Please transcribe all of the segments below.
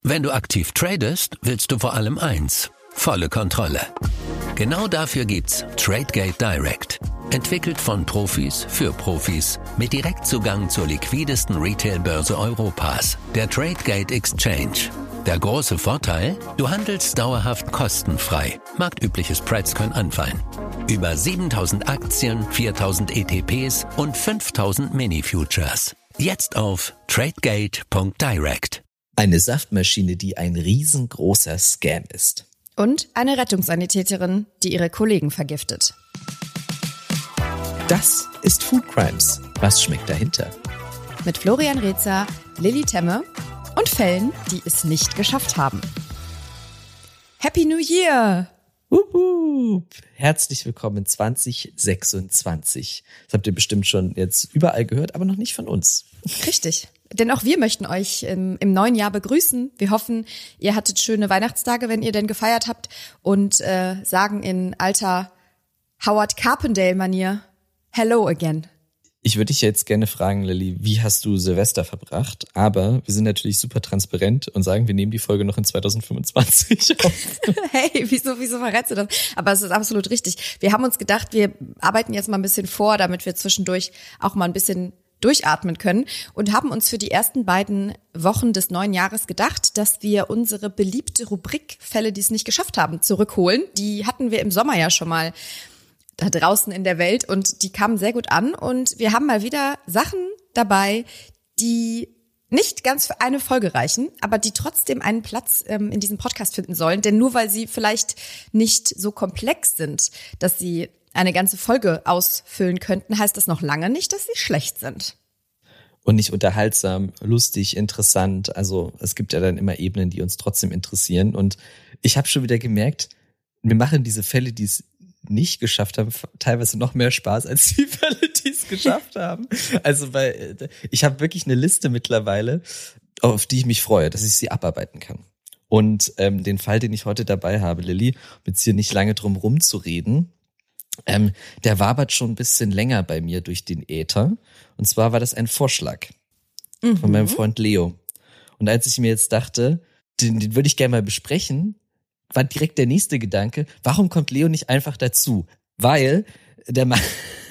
Wenn du aktiv tradest, willst du vor allem eins: volle Kontrolle. Genau dafür gibt's Tradegate Direct. Entwickelt von Profis für Profis mit Direktzugang zur liquidesten Retail-Börse Europas, der Tradegate Exchange. Der große Vorteil? Du handelst dauerhaft kostenfrei. Marktübliche Spreads können anfallen. Über 7000 Aktien, 4000 ETPs und 5000 Mini-Futures. Jetzt auf tradegate.direct. Eine Saftmaschine, die ein riesengroßer Scam ist. Und eine Rettungssanitäterin, die ihre Kollegen vergiftet. Das ist Food Crimes. Was schmeckt dahinter? Mit Florian Rezer, Lilly Temme und Fällen, die es nicht geschafft haben. Happy New Year! Herzlich willkommen 2026. Das habt ihr bestimmt schon jetzt überall gehört, aber noch nicht von uns. Richtig. Denn auch wir möchten euch im neuen Jahr begrüßen. Wir hoffen, ihr hattet schöne Weihnachtstage, wenn ihr denn gefeiert habt, und sagen in alter Howard Carpendale-Manier Hello again. Ich würde dich jetzt gerne fragen, Lilly, wie hast du Silvester verbracht? Aber wir sind natürlich super transparent und sagen, wir nehmen die Folge noch in 2025 auf. Hey, wieso verrätst du das? Aber es ist absolut richtig. Wir haben uns gedacht, wir arbeiten jetzt mal ein bisschen vor, damit wir zwischendurch auch mal ein bisschen durchatmen können, und haben uns für die ersten beiden Wochen des neuen Jahres gedacht, dass wir unsere beliebte Rubrik Fälle, die es nicht geschafft haben, zurückholen. Die hatten wir im Sommer ja schon mal da draußen in der Welt und die kamen sehr gut an, und wir haben mal wieder Sachen dabei, die nicht ganz für eine Folge reichen, aber die trotzdem einen Platz in diesem Podcast finden sollen, denn nur weil sie vielleicht nicht so komplex sind, dass sie eine ganze Folge ausfüllen könnten, heißt das noch lange nicht, dass sie schlecht sind. Und nicht unterhaltsam, lustig, interessant. Also es gibt ja dann immer Ebenen, die uns trotzdem interessieren. Und ich habe schon wieder gemerkt, wir machen diese Fälle, die es nicht geschafft haben, teilweise noch mehr Spaß als die Fälle, die es geschafft haben. Also weil ich habe wirklich eine Liste mittlerweile, auf die ich mich freue, dass ich sie abarbeiten kann. Und den Fall, den ich heute dabei habe, Lilly, um jetzt hier nicht lange drum rumzureden, der wabert schon ein bisschen länger bei mir durch den Äther. Und zwar war das ein Vorschlag von meinem Freund Leo. Und als ich mir jetzt dachte, den würde ich gerne mal besprechen, war direkt der nächste Gedanke: Warum kommt Leo nicht einfach dazu? Weil der Mann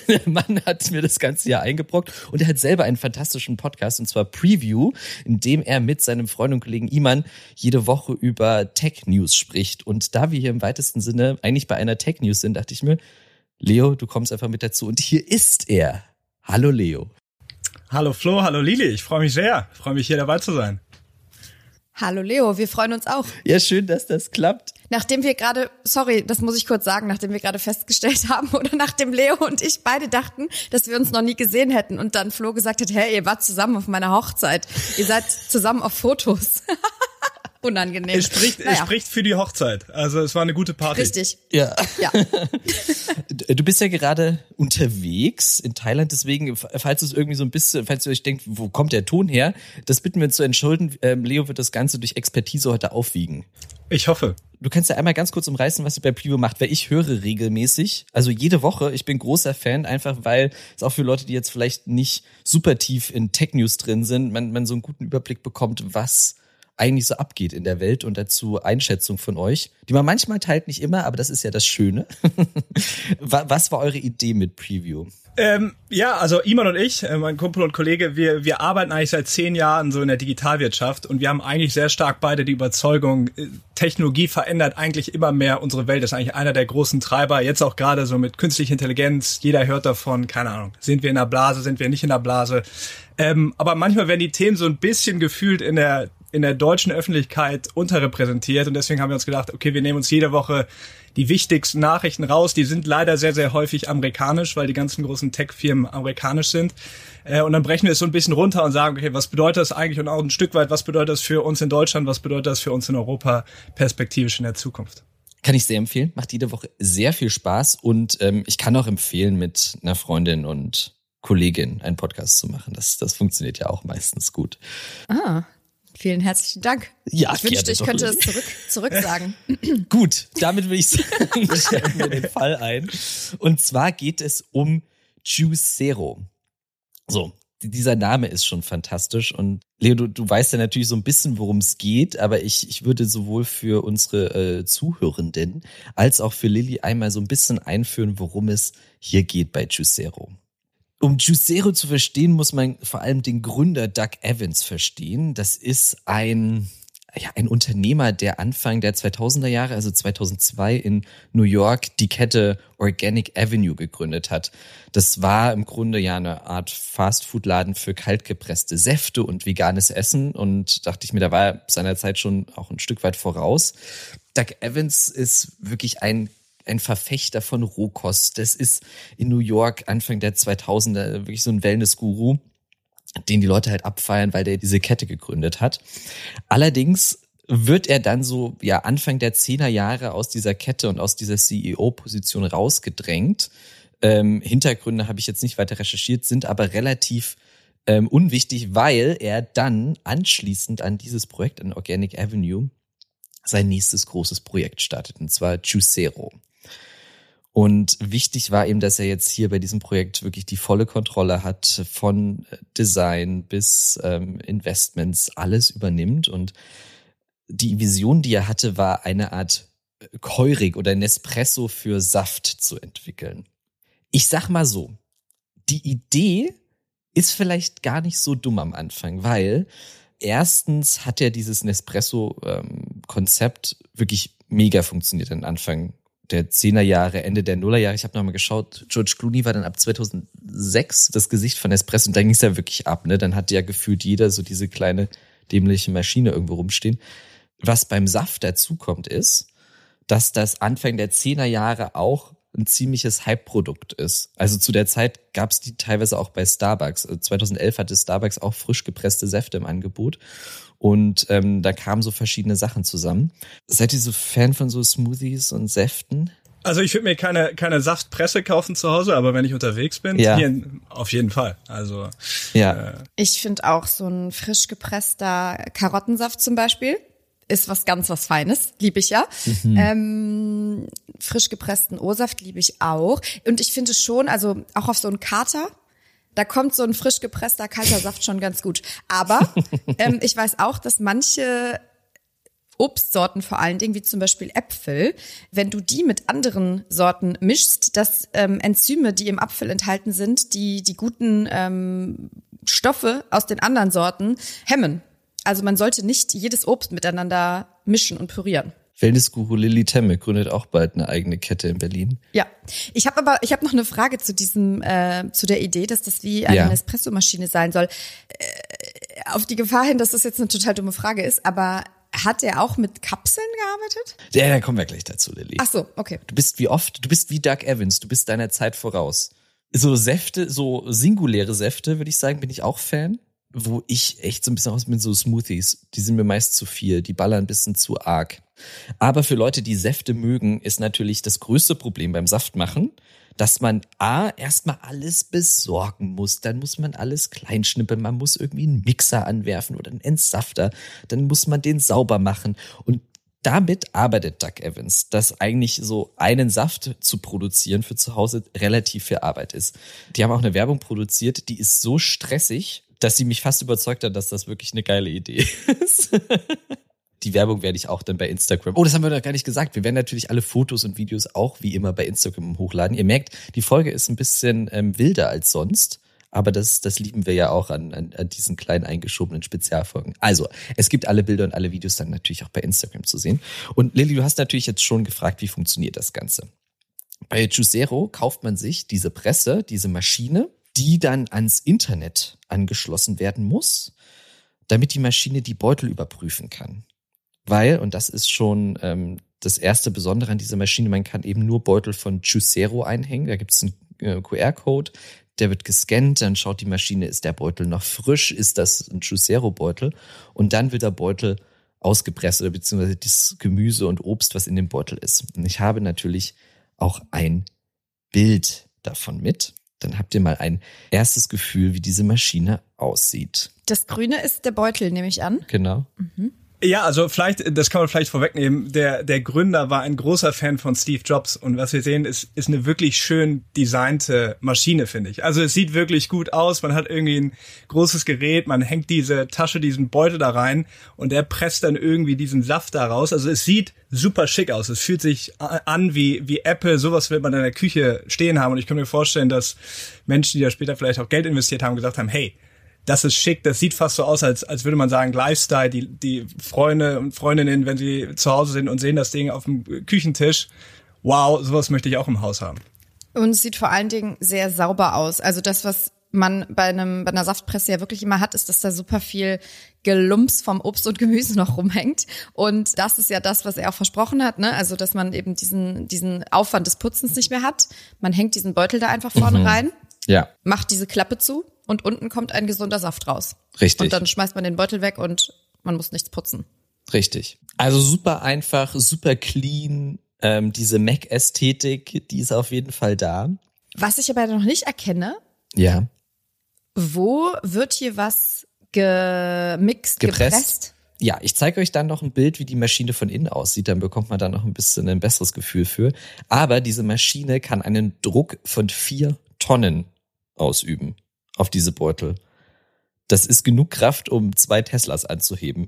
hat mir das ganze Jahr eingebrockt, und er hat selber einen fantastischen Podcast, und zwar Preview, in dem er mit seinem Freund und Kollegen Iman jede Woche über Tech-News spricht. Und da wir hier im weitesten Sinne eigentlich bei einer Tech-News sind, dachte ich mir, Leo, du kommst einfach mit dazu. Und hier ist er. Hallo Leo. Hallo Flo, hallo Lili. Ich freue mich sehr. Ich freue mich, hier dabei zu sein. Hallo Leo, wir freuen uns auch. Ja, schön, dass das klappt. Nachdem wir gerade, sorry, das muss ich kurz sagen, nachdem wir gerade festgestellt haben, oder nachdem Leo und ich beide dachten, dass wir uns noch nie gesehen hätten, und dann Flo gesagt hat, hey, ihr wart zusammen auf meiner Hochzeit. Ihr seid zusammen auf Fotos. Unangenehm. Es spricht für die Hochzeit. Also es war eine gute Party. Richtig. Ja. Du bist ja gerade unterwegs in Thailand, deswegen, falls es irgendwie so ein bisschen, falls ihr euch denkt, wo kommt der Ton her, das bitten wir uns zu entschuldigen. Leo wird das Ganze durch Expertise heute aufwiegen. Ich hoffe. Du kannst ja einmal ganz kurz umreißen, was ihr bei Preview macht, weil ich höre regelmäßig, also jede Woche. Ich bin großer Fan, einfach weil es auch für Leute, die jetzt vielleicht nicht super tief in Tech-News drin sind, man so einen guten Überblick bekommt, was eigentlich so abgeht in der Welt, und dazu Einschätzung von euch, die man manchmal teilt, nicht immer, aber das ist ja das Schöne. Was war eure Idee mit Preview? Ja, also Iman und ich, mein Kumpel und Kollege, wir arbeiten eigentlich seit 10 Jahren so in der Digitalwirtschaft, und wir haben eigentlich sehr stark beide die Überzeugung, Technologie verändert eigentlich immer mehr unsere Welt. Das ist eigentlich einer der großen Treiber, jetzt auch gerade so mit künstlicher Intelligenz. Jeder hört davon, keine Ahnung, sind wir in der Blase, sind wir nicht in der Blase. Aber manchmal werden die Themen so ein bisschen gefühlt in der deutschen Öffentlichkeit unterrepräsentiert, und deswegen haben wir uns gedacht, okay, wir nehmen uns jede Woche die wichtigsten Nachrichten raus. Die sind leider sehr, sehr häufig amerikanisch, weil die ganzen großen Tech-Firmen amerikanisch sind. Und dann brechen wir es so ein bisschen runter und sagen, okay, was bedeutet das eigentlich, und auch ein Stück weit, was bedeutet das für uns in Deutschland, was bedeutet das für uns in Europa perspektivisch in der Zukunft? Kann ich sehr empfehlen. Macht jede Woche sehr viel Spaß, und ich kann auch empfehlen, mit einer Freundin und Kollegin einen Podcast zu machen. Das funktioniert ja auch meistens gut. Vielen herzlichen Dank. Ja, ich wünschte, ich könnte es zurück sagen. Gut, damit will ich sagen, stellen wir den Fall ein. Und zwar geht es um Juicero. So, dieser Name ist schon fantastisch, und Leo, du weißt ja natürlich so ein bisschen, worum es geht, aber ich würde sowohl für unsere Zuhörenden als auch für Lilly einmal so ein bisschen einführen, worum es hier geht bei Juicero. Um Juicero zu verstehen, muss man vor allem den Gründer Doug Evans verstehen. Das ist ein Unternehmer, der Anfang der 2000er Jahre, also 2002 in New York, die Kette Organic Avenue gegründet hat. Das war im Grunde ja eine Art Fastfood-Laden für kaltgepresste Säfte und veganes Essen. Und dachte ich mir, da war er seiner Zeit schon auch ein Stück weit voraus. Doug Evans ist wirklich ein Verfechter von Rohkost. Das ist in New York Anfang der 2000er wirklich so ein Wellness-Guru, den die Leute halt abfeiern, weil der diese Kette gegründet hat. Allerdings wird er dann so Anfang der 10er Jahre aus dieser Kette und aus dieser CEO-Position rausgedrängt. Hintergründe habe ich jetzt nicht weiter recherchiert, sind aber relativ unwichtig, weil er dann anschließend an dieses Projekt, an Organic Avenue, sein nächstes großes Projekt startet, und zwar Juicero. Und wichtig war ihm, dass er jetzt hier bei diesem Projekt wirklich die volle Kontrolle hat, von Design bis Investments, alles übernimmt. Und die Vision, die er hatte, war eine Art Keurig oder Nespresso für Saft zu entwickeln. Ich sag mal so, die Idee ist vielleicht gar nicht so dumm am Anfang, weil erstens hat ja dieses Nespresso-Konzept wirklich mega funktioniert am Anfang der 10er Jahre, Ende der Nullerjahre. Ich habe nochmal geschaut, George Clooney war dann ab 2006 das Gesicht von Nespresso und dann ging es ja wirklich ab. Ne? Dann hatte ja gefühlt jeder so diese kleine dämliche Maschine irgendwo rumstehen. Was beim Saft dazu kommt, ist, dass das Anfang der 10er Jahre auch ein ziemliches Hype-Produkt ist. Also zu der Zeit gab es die teilweise auch bei Starbucks. 2011 hatte Starbucks auch frisch gepresste Säfte im Angebot. Und da kamen so verschiedene Sachen zusammen. Seid ihr so Fan von so Smoothies und Säften? Also ich würde mir keine Saftpresse kaufen zu Hause, aber wenn ich unterwegs bin, hier auf jeden Fall. Also ich finde auch so ein frisch gepresster Karottensaft zum Beispiel ist was Feines, liebe ich ja. Frisch gepressten O-Saft liebe ich auch. Und ich finde schon, also auch auf so einen Kater, da kommt so ein frisch gepresster kalter Saft schon ganz gut. Aber ich weiß auch, dass manche Obstsorten vor allen Dingen, wie zum Beispiel Äpfel, wenn du die mit anderen Sorten mischst, dass Enzyme, die im Apfel enthalten sind, die guten Stoffe aus den anderen Sorten hemmen. Also man sollte nicht jedes Obst miteinander mischen und pürieren. Wellnessguru Lilly Temme gründet auch bald eine eigene Kette in Berlin. Ja, ich habe noch eine Frage zu zu der Idee, dass das wie eine Espresso-Maschine sein soll. Auf die Gefahr hin, dass das jetzt eine total dumme Frage ist, aber hat er auch mit Kapseln gearbeitet? Ja, da kommen wir gleich dazu, Lilly. Ach so, okay. Du bist wie Doug Evans, du bist deiner Zeit voraus. So Säfte, so singuläre Säfte, würde ich sagen, bin ich auch Fan. Wo ich echt so ein bisschen aus mit so Smoothies, die sind mir meist zu viel, die ballern ein bisschen zu arg. Aber für Leute, die Säfte mögen, ist natürlich das größte Problem beim Saftmachen, dass man erstmal alles besorgen muss, dann muss man alles kleinschnippeln, man muss irgendwie einen Mixer anwerfen oder einen Entsafter, dann muss man den sauber machen und damit arbeitet Doug Evans, dass eigentlich so einen Saft zu produzieren für zu Hause relativ viel Arbeit ist. Die haben auch eine Werbung produziert, die ist so stressig, dass sie mich fast überzeugt hat, dass das wirklich eine geile Idee ist. Die Werbung werde ich auch dann bei Instagram. Oh, das haben wir noch gar nicht gesagt. Wir werden natürlich alle Fotos und Videos auch wie immer bei Instagram hochladen. Ihr merkt, die Folge ist ein bisschen wilder als sonst. Aber das lieben wir ja auch an diesen kleinen eingeschobenen Spezialfolgen. Also, es gibt alle Bilder und alle Videos dann natürlich auch bei Instagram zu sehen. Und Lilly, du hast natürlich jetzt schon gefragt, wie funktioniert das Ganze? Bei Juicero kauft man sich diese Presse, diese Maschine, die dann ans Internet angeschlossen werden muss, damit die Maschine die Beutel überprüfen kann. Weil, und das ist schon das erste Besondere an dieser Maschine, man kann eben nur Beutel von Juicero einhängen. Da gibt es einen QR-Code, der wird gescannt, dann schaut die Maschine, ist der Beutel noch frisch, ist das ein Juicero-Beutel? Und dann wird der Beutel ausgepresst oder beziehungsweise das Gemüse und Obst, was in dem Beutel ist. Und ich habe natürlich auch ein Bild davon mit. Dann habt ihr mal ein erstes Gefühl, wie diese Maschine aussieht. Das Grüne ist der Beutel, nehme ich an. Genau. Mhm. Ja, also vielleicht, das kann man vielleicht vorwegnehmen, der Gründer war ein großer Fan von Steve Jobs und was wir sehen, ist eine wirklich schön designte Maschine, finde ich. Also es sieht wirklich gut aus, man hat irgendwie ein großes Gerät, man hängt diese Tasche, diesen Beutel da rein und der presst dann irgendwie diesen Saft da raus. Also es sieht super schick aus, es fühlt sich an wie Apple, sowas will man in der Küche stehen haben und ich kann mir vorstellen, dass Menschen, die da später vielleicht auch Geld investiert haben, gesagt haben, hey, das ist schick, das sieht fast so aus, als würde man sagen, Lifestyle, die Freunde und Freundinnen, wenn sie zu Hause sind und sehen das Ding auf dem Küchentisch, wow, sowas möchte ich auch im Haus haben. Und es sieht vor allen Dingen sehr sauber aus. Also das, was man bei einer Saftpresse ja wirklich immer hat, ist, dass da super viel Gelumps vom Obst und Gemüse noch rumhängt. Und das ist ja das, was er auch versprochen hat, ne? Also, dass man eben diesen Aufwand des Putzens nicht mehr hat. Man hängt diesen Beutel da einfach vorne rein, macht diese Klappe zu. Und unten kommt ein gesunder Saft raus. Richtig. Und dann schmeißt man den Beutel weg und man muss nichts putzen. Richtig. Also super einfach, super clean. Diese Mac-Ästhetik, die ist auf jeden Fall da. Was ich aber noch nicht erkenne, ja. Wo wird hier was gepresst? Ja, ich zeige euch dann noch ein Bild, wie die Maschine von innen aussieht. Dann bekommt man da noch ein bisschen ein besseres Gefühl für. Aber diese Maschine kann einen Druck von 4 Tonnen ausüben auf diese Beutel. Das ist genug Kraft, um 2 Teslas anzuheben.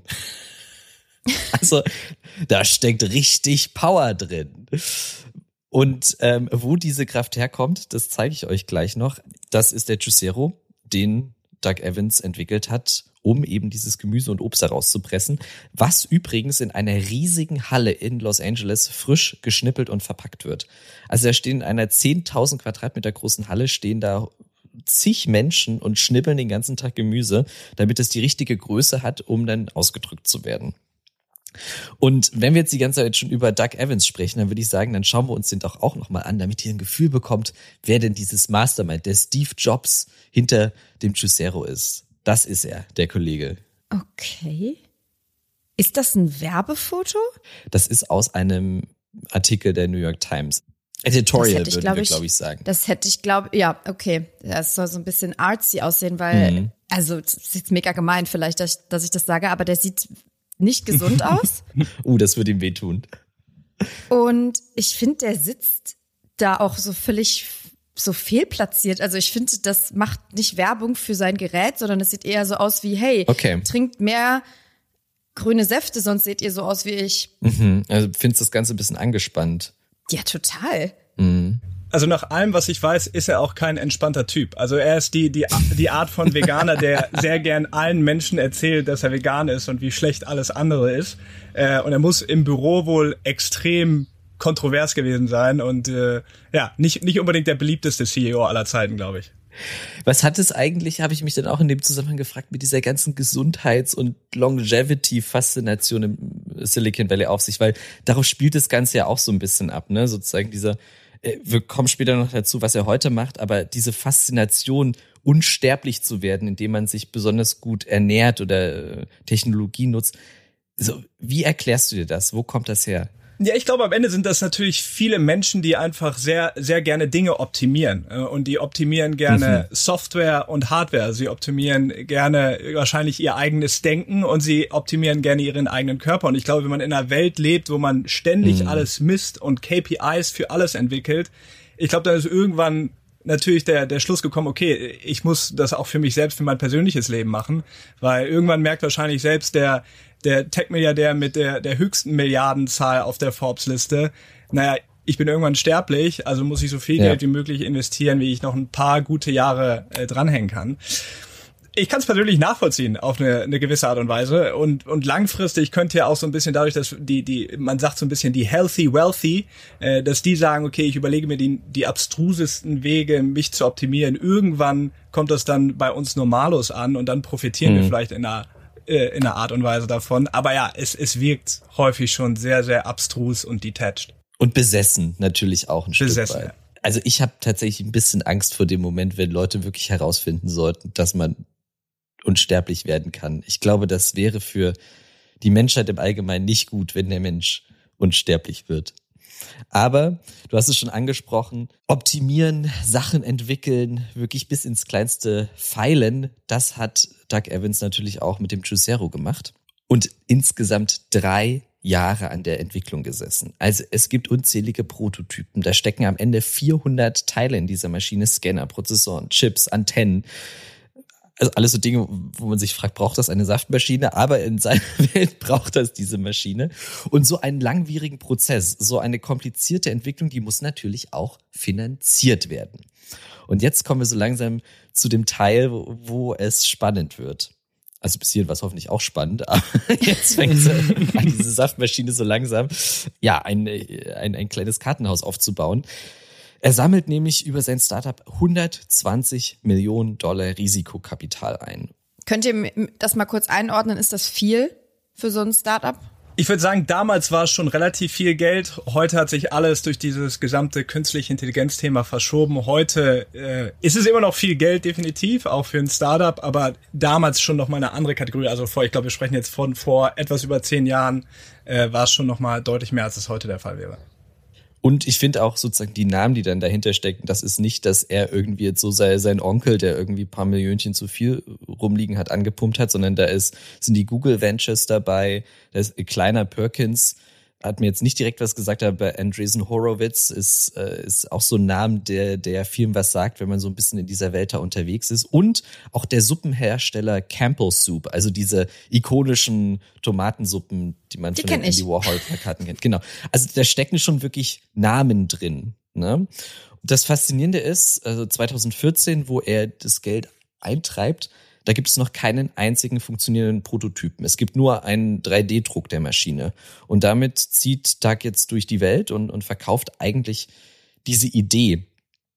Also, da steckt richtig Power drin. Und wo diese Kraft herkommt, das zeige ich euch gleich noch. Das ist der Juicero, den Doug Evans entwickelt hat, um eben dieses Gemüse und Obst herauszupressen, was übrigens in einer riesigen Halle in Los Angeles frisch geschnippelt und verpackt wird. Also da stehen in einer 10.000 Quadratmeter großen Halle, stehen da zig Menschen und schnippeln den ganzen Tag Gemüse, damit es die richtige Größe hat, um dann ausgedrückt zu werden. Und wenn wir jetzt die ganze Zeit schon über Doug Evans sprechen, dann würde ich sagen, dann schauen wir uns den doch auch nochmal an, damit ihr ein Gefühl bekommt, wer denn dieses Mastermind, der Steve Jobs hinter dem Juicero ist. Das ist er, der Kollege. Okay. Ist das ein Werbefoto? Das ist aus einem Artikel der New York Times. Editorial, würden wir, glaube ich, sagen. Das hätte ich, ja, okay. Das soll so ein bisschen artsy aussehen, weil, also, das ist jetzt mega gemein vielleicht, dass ich das sage, aber der sieht nicht gesund aus. Das wird ihm wehtun. Und ich finde, der sitzt da auch so völlig so fehlplatziert. Also ich finde, das macht nicht Werbung für sein Gerät, sondern es sieht eher so aus wie, hey, trinkt mehr grüne Säfte, sonst seht ihr so aus wie ich. Also findest das Ganze ein bisschen angespannt. Ja, total. Also nach allem, was ich weiß, ist er auch kein entspannter Typ. Also er ist die Art von Veganer, der sehr gern allen Menschen erzählt, dass er vegan ist und wie schlecht alles andere ist. Und er muss im Büro wohl extrem kontrovers gewesen sein und nicht unbedingt der beliebteste CEO aller Zeiten, glaube ich. Was hat es eigentlich, habe ich mich dann auch in dem Zusammenhang gefragt, mit dieser ganzen Gesundheits- und Longevity-Faszination im Silicon Valley auf sich? Weil darauf spielt das Ganze ja auch so ein bisschen ab, ne? Sozusagen dieser, wir kommen später noch dazu, was er heute macht, aber diese Faszination, unsterblich zu werden, indem man sich besonders gut ernährt oder Technologie nutzt. So, wie erklärst du dir das? Wo kommt das her? Ja, ich glaube, am Ende sind das natürlich viele Menschen, die einfach sehr, sehr gerne Dinge optimieren. Und die optimieren gerne Software und Hardware. Sie optimieren gerne wahrscheinlich ihr eigenes Denken und sie optimieren gerne ihren eigenen Körper. Und ich glaube, wenn man in einer Welt lebt, wo man ständig alles misst und KPIs für alles entwickelt, ich glaube, dann ist irgendwann natürlich der Schluss gekommen, okay, ich muss das auch für mich selbst, für mein persönliches Leben machen. Weil irgendwann merkt wahrscheinlich selbst der Tech-Milliardär mit der höchsten Milliardenzahl auf der Forbes-Liste, naja, ich bin irgendwann sterblich, also muss ich so viel Geld wie möglich investieren, wie ich noch ein paar gute Jahre dranhängen kann. Ich kann es persönlich nachvollziehen auf eine gewisse Art und Weise und langfristig könnte ja auch so ein bisschen dadurch, dass man sagt so ein bisschen die healthy wealthy, dass die sagen, okay, ich überlege mir die abstrusesten Wege, mich zu optimieren. Irgendwann kommt das dann bei uns Normalos an und dann profitieren wir vielleicht in einer Art und Weise davon. Aber ja, es wirkt häufig schon sehr, sehr abstrus und detached. Und besessen natürlich auch ein Stück weit. Ja. Also ich habe tatsächlich ein bisschen Angst vor dem Moment, wenn Leute wirklich herausfinden sollten, dass man unsterblich werden kann. Ich glaube, das wäre für die Menschheit im Allgemeinen nicht gut, wenn der Mensch unsterblich wird. Aber, du hast es schon angesprochen, optimieren, Sachen entwickeln, wirklich bis ins kleinste feilen, das hat Doug Evans natürlich auch mit dem Juicero gemacht. und insgesamt 3 Jahre an der Entwicklung gesessen. Also es gibt unzählige Prototypen. Da stecken am Ende 400 Teile in dieser Maschine. Scanner, Prozessoren, Chips, Antennen. Also alles so Dinge, wo man sich fragt, braucht das eine Saftmaschine? Aber in seiner Welt braucht das diese Maschine. Und so einen langwierigen Prozess, so eine komplizierte Entwicklung, die muss natürlich auch finanziert werden. Und jetzt kommen wir so langsam zu dem Teil, wo es spannend wird. Also bis hierhin war es hoffentlich auch spannend, aber jetzt fängt es an, diese Saftmaschine so langsam, ja, ein kleines Kartenhaus aufzubauen. Er sammelt nämlich über sein Startup $120 Millionen Risikokapital ein. Könnt ihr das mal kurz einordnen? Ist das viel für so ein Startup? Ich würde sagen, damals war es schon relativ viel Geld. Heute hat sich alles durch dieses gesamte künstliche Intelligenz-Thema verschoben. Heute ist es immer noch viel Geld, definitiv, auch für ein Startup, aber damals schon noch mal eine andere Kategorie. Also ich glaube, wir sprechen jetzt von vor etwas über 10 Jahren, war es schon noch mal deutlich mehr, als es heute der Fall wäre. Und ich finde auch sozusagen die Namen, die dann dahinter stecken, das ist nicht, dass er irgendwie jetzt so sein Onkel, der irgendwie ein paar Millionchen zu viel rumliegen hat, angepumpt hat, sondern da sind die Google Ventures dabei, da ist ein kleiner Perkins, hat mir jetzt nicht direkt was gesagt, aber Andreessen Horowitz ist auch so ein Name, der vielen was sagt, wenn man so ein bisschen in dieser Welt da unterwegs ist. Und auch der Suppenhersteller Campbell's Soup, also diese ikonischen Tomatensuppen, die man von den Andy Warhol-Plakaten kennt. Genau. Also da stecken schon wirklich Namen drin. Ne? Das Faszinierende ist, also 2014, wo er das Geld eintreibt, da gibt es noch keinen einzigen funktionierenden Prototypen. Es gibt nur einen 3D-Druck der Maschine. Und damit zieht Doug jetzt durch die Welt und verkauft eigentlich diese Idee.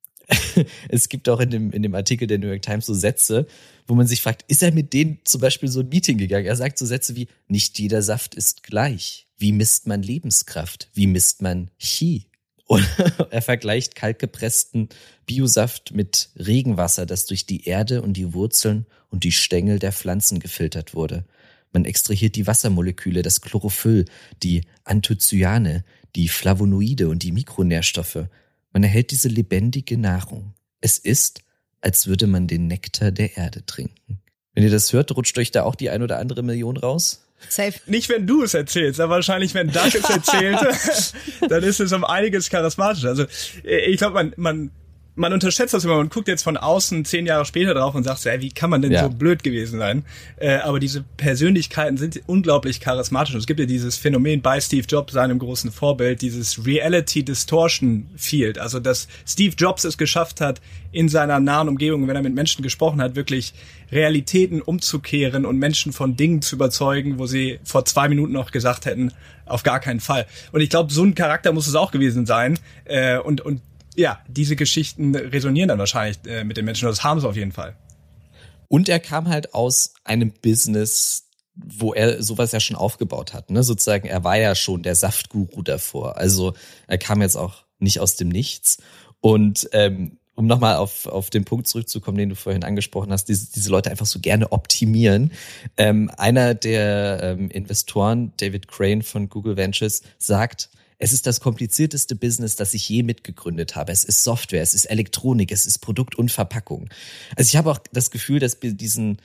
Es gibt auch in dem Artikel der New York Times so Sätze, wo man sich fragt, ist er mit denen zum Beispiel so ein Meeting gegangen? Er sagt so Sätze wie, nicht jeder Saft ist gleich. Wie misst man Lebenskraft? Wie misst man Chi? Und er vergleicht kaltgepressten Biosaft mit Regenwasser, das durch die Erde und die Wurzeln und die Stängel der Pflanzen gefiltert wurde. Man extrahiert die Wassermoleküle, das Chlorophyll, die Anthocyane, die Flavonoide und die Mikronährstoffe. Man erhält diese lebendige Nahrung. Es ist, als würde man den Nektar der Erde trinken. Wenn ihr das hört, rutscht euch da auch die 1 oder andere Million raus? Safe. Nicht, wenn du es erzählst, aber wahrscheinlich, wenn Doug es erzählt, dann ist es um einiges charismatischer. Also ich glaube, man unterschätzt das immer. Man guckt jetzt von außen 10 Jahre später drauf und sagt so, ey, wie kann man denn so blöd gewesen sein? Aber diese Persönlichkeiten sind unglaublich charismatisch. Und es gibt ja dieses Phänomen bei Steve Jobs, seinem großen Vorbild, dieses Reality Distortion Field. Also, dass Steve Jobs es geschafft hat, in seiner nahen Umgebung, wenn er mit Menschen gesprochen hat, wirklich Realitäten umzukehren und Menschen von Dingen zu überzeugen, wo sie vor 2 Minuten noch gesagt hätten, auf gar keinen Fall. Und ich glaube, so ein Charakter muss es auch gewesen sein. Und ja, diese Geschichten resonieren dann wahrscheinlich mit den Menschen. Das haben sie auf jeden Fall. Und er kam halt aus einem Business, wo er sowas ja schon aufgebaut hat. Ne? Sozusagen, er war ja schon der Saftguru davor. Also er kam jetzt auch nicht aus dem Nichts. Und um nochmal auf den Punkt zurückzukommen, den du vorhin angesprochen hast, diese Leute einfach so gerne optimieren. Einer der Investoren, David Crane von Google Ventures, sagt, es ist das komplizierteste Business, das ich je mitgegründet habe. Es ist Software, es ist Elektronik, es ist Produkt und Verpackung. Also ich habe auch das Gefühl, dass bei diesen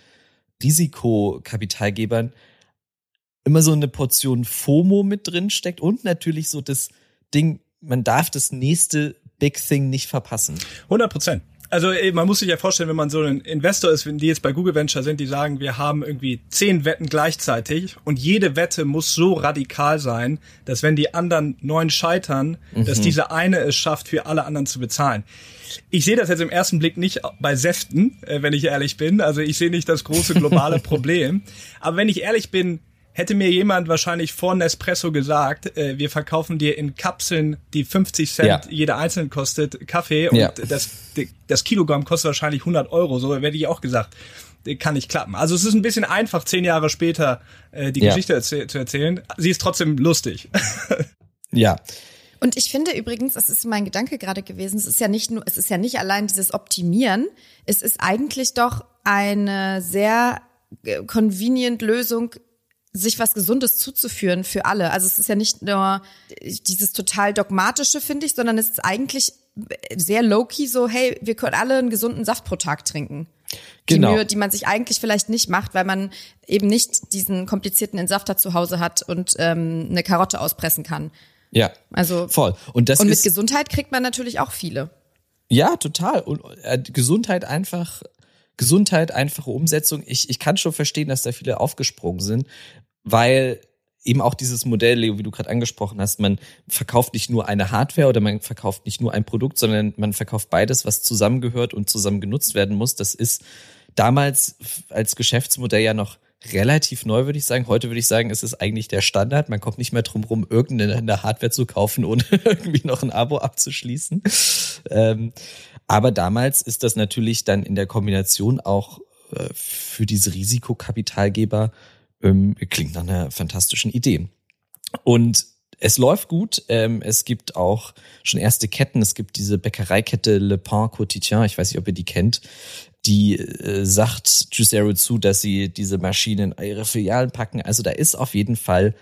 Risikokapitalgebern immer so eine Portion FOMO mit drin steckt und natürlich so das Ding, man darf das nächste Big Thing nicht verpassen. 100%. Also man muss sich ja vorstellen, wenn man so ein Investor ist, wenn die jetzt bei Google Venture sind, die sagen, wir haben irgendwie 10 Wetten gleichzeitig und jede Wette muss so radikal sein, dass wenn die anderen 9 scheitern, dass diese eine es schafft, für alle anderen zu bezahlen. Ich sehe das jetzt im ersten Blick nicht bei Säften, wenn ich ehrlich bin. Also ich sehe nicht das große globale Problem. Aber wenn ich ehrlich bin, hätte mir jemand wahrscheinlich vor Nespresso gesagt, wir verkaufen dir in Kapseln, die 50 Cent jeder einzeln kostet, Kaffee und das Kilogramm kostet wahrscheinlich 100 €. So hätte ich auch gesagt, kann nicht klappen. Also es ist ein bisschen einfach, 10 Jahre später die Geschichte zu erzählen. Sie ist trotzdem lustig. Ja. Und ich finde übrigens, das ist mein Gedanke gerade gewesen, es ist ja nicht allein dieses Optimieren, es ist eigentlich doch eine sehr convenient Lösung, sich was Gesundes zuzuführen für alle. Also es ist ja nicht nur dieses total dogmatische, finde ich, sondern es ist eigentlich sehr low-key so, hey, wir können alle einen gesunden Saft pro Tag trinken. Genau. Die Mühe, die man sich eigentlich vielleicht nicht macht, weil man eben nicht diesen komplizierten Entsafter zu Hause hat und eine Karotte auspressen kann. Ja, also voll. Und mit Gesundheit kriegt man natürlich auch viele. Ja, total. Und Gesundheit, einfache Umsetzung. Ich kann schon verstehen, dass da viele aufgesprungen sind, weil eben auch dieses Modell, Leo, wie du gerade angesprochen hast, man verkauft nicht nur eine Hardware oder man verkauft nicht nur ein Produkt, sondern man verkauft beides, was zusammengehört und zusammen genutzt werden muss. Das ist damals als Geschäftsmodell ja noch relativ neu, würde ich sagen. Heute würde ich sagen, es ist eigentlich der Standard. Man kommt nicht mehr drum rum, irgendeine Hardware zu kaufen, ohne irgendwie noch ein Abo abzuschließen. Aber damals ist das natürlich dann in der Kombination auch für diese Risikokapitalgeber klingt nach einer fantastischen Idee. Und es läuft gut. Es gibt auch schon erste Ketten. Es gibt diese Bäckereikette Le Pain Quotidien. Ich weiß nicht, ob ihr die kennt. Die sagt Juicero zu, dass sie diese Maschinen in ihre Filialen packen. Also da ist auf jeden Fall,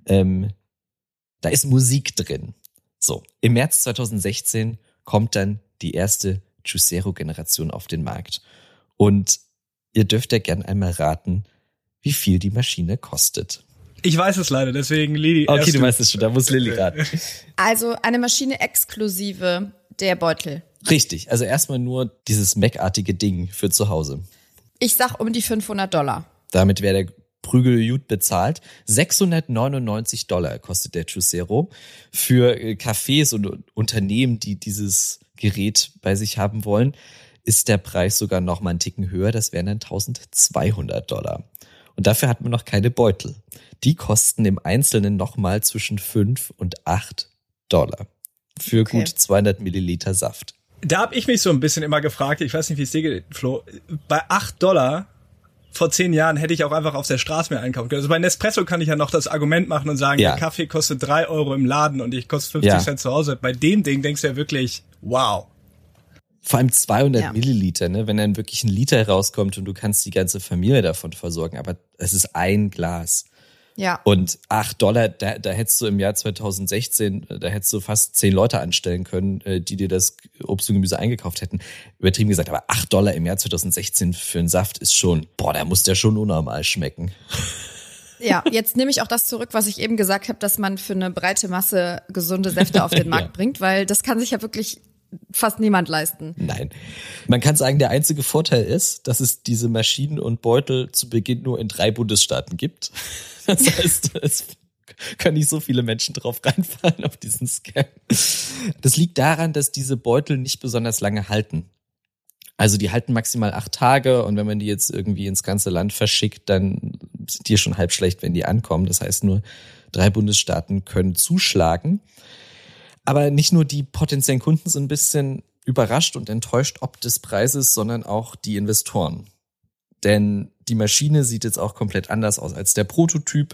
da ist Musik drin. So, im März 2016 kommt dann die erste Juicero-Generation auf den Markt. Und ihr dürft ja gern einmal raten, wie viel die Maschine kostet. Ich weiß es leider, deswegen Lili. Okay, du weißt es schon, da muss Lilly raten. Also eine Maschine exklusive der Beutel. Richtig, also erstmal nur dieses Mac-artige Ding für zu Hause. Ich sag um die $500. Damit wäre der Prügel gut bezahlt. $699 kostet der Juicero. Für Cafés und Unternehmen, die dieses Gerät bei sich haben wollen, ist der Preis sogar noch mal einen Ticken höher. Das wären dann $1.200. Und dafür hat man noch keine Beutel. Die kosten im Einzelnen nochmal zwischen $5 und $8 für gut 200 Milliliter Saft. Da habe ich mich so ein bisschen immer gefragt, ich weiß nicht, wie es dir geht, Flo, bei $8 vor 10 Jahren hätte ich auch einfach auf der Straße mehr einkaufen können. Also bei Nespresso kann ich ja noch das Argument machen und sagen, der Kaffee kostet 3 Euro im Laden und ich koste 50 Cent zu Hause. Bei dem Ding denkst du ja wirklich, wow. Vor allem 200 Milliliter, ne? Wenn dann wirklich ein Liter rauskommt und du kannst die ganze Familie davon versorgen. Aber es ist ein Glas. Ja. Und $8, da hättest du im Jahr 2016, da hättest du fast 10 Leute anstellen können, die dir das Obst und Gemüse eingekauft hätten. Übertrieben gesagt, aber $8 im Jahr 2016 für einen Saft ist schon, der muss der schon unnormal schmecken. Ja, jetzt nehme ich auch das zurück, was ich eben gesagt habe, dass man für eine breite Masse gesunde Säfte auf den Markt bringt, weil das kann sich ja wirklich fast niemand leisten. Nein. Man kann sagen, der einzige Vorteil ist, dass es diese Maschinen und Beutel zu Beginn nur in 3 Bundesstaaten gibt. Das heißt, es können nicht so viele Menschen drauf reinfallen auf diesen Scam. Das liegt daran, dass diese Beutel nicht besonders lange halten. Also die halten maximal 8 Tage und wenn man die jetzt irgendwie ins ganze Land verschickt, dann sind die schon halb schlecht, wenn die ankommen. Das heißt, nur 3 Bundesstaaten können zuschlagen. Aber nicht nur die potenziellen Kunden sind ein bisschen überrascht und enttäuscht ob des Preises, sondern auch die Investoren. Denn die Maschine sieht jetzt auch komplett anders aus als der Prototyp.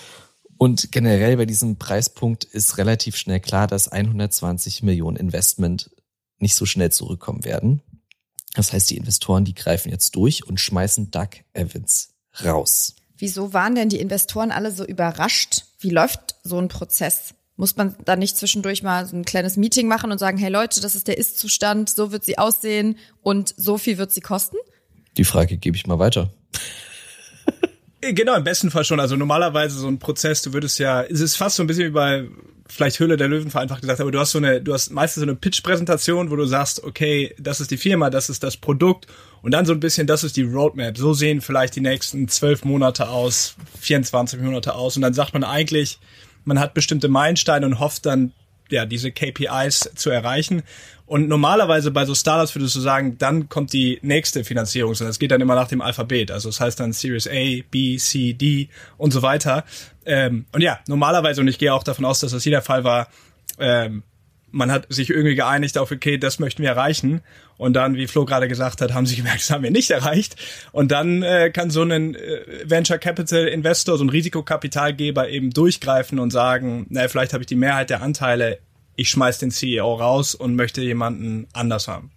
Und generell bei diesem Preispunkt ist relativ schnell klar, dass 120 Millionen Investment nicht so schnell zurückkommen werden. Das heißt, die Investoren, die greifen jetzt durch und schmeißen Doug Evans raus. Wieso waren denn die Investoren alle so überrascht? Wie läuft so ein Prozess? Muss man da nicht zwischendurch mal so ein kleines Meeting machen und sagen, hey Leute, das ist der Ist-Zustand, so wird sie aussehen und so viel wird sie kosten? Die Frage gebe ich mal weiter. Genau, im besten Fall schon. Also normalerweise so ein Prozess, es ist fast so ein bisschen wie bei vielleicht Höhle der Löwen vereinfacht gesagt, aber du hast meistens so eine Pitch-Präsentation, wo du sagst, okay, das ist die Firma, das ist das Produkt und dann so ein bisschen, das ist die Roadmap. So sehen vielleicht die nächsten 12 Monate aus, 24 Monate aus und dann sagt man eigentlich, man hat bestimmte Meilensteine und hofft dann, diese KPIs zu erreichen. Und normalerweise bei so Startups würdest du sagen, dann kommt die nächste Finanzierung. Und das geht dann immer nach dem Alphabet. Also das heißt dann Series A, B, C, D und so weiter. Und normalerweise, und ich gehe auch davon aus, dass das hier der Fall war, man hat sich irgendwie geeinigt auf, okay, das möchten wir erreichen. Und dann, wie Flo gerade gesagt hat, haben sie gemerkt, das haben wir nicht erreicht. Und dann kann so ein Venture Capital Investor, so ein Risikokapitalgeber eben durchgreifen und sagen, vielleicht habe ich die Mehrheit der Anteile, ich schmeiß den CEO raus und möchte jemanden anders haben.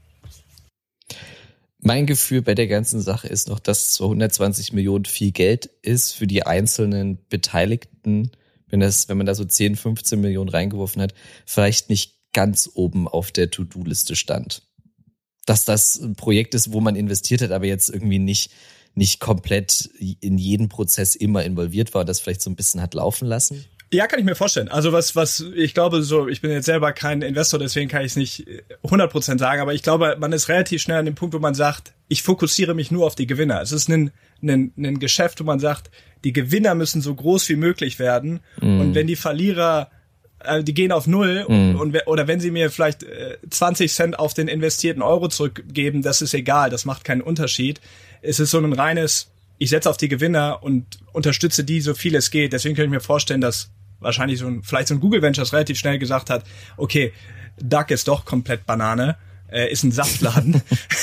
Mein Gefühl bei der ganzen Sache ist noch, dass 220 Millionen viel Geld ist für die einzelnen Beteiligten, wenn man da so 10, 15 Millionen reingeworfen hat, vielleicht nicht ganz oben auf der To-Do-Liste stand. dass das ein Projekt ist, wo man investiert hat, aber jetzt irgendwie nicht komplett in jeden Prozess immer involviert war, das vielleicht so ein bisschen hat laufen lassen? Ja, kann ich mir vorstellen. Also was ich glaube, so, ich bin jetzt selber kein Investor, deswegen kann ich es nicht 100% sagen, aber ich glaube, man ist relativ schnell an dem Punkt, wo man sagt, ich fokussiere mich nur auf die Gewinner. Es ist ein Geschäft, wo man sagt, die Gewinner müssen so groß wie möglich werden und wenn die Verlierer die gehen auf Null oder wenn sie mir vielleicht 20 Cent auf den investierten Euro zurückgeben, das ist egal, das macht keinen Unterschied. Es ist so ein reines, ich setze auf die Gewinner und unterstütze die, so viel es geht. Deswegen kann ich mir vorstellen, dass wahrscheinlich vielleicht so ein Google Ventures relativ schnell gesagt hat, okay, Duck ist doch komplett Banane, ist ein Saftladen.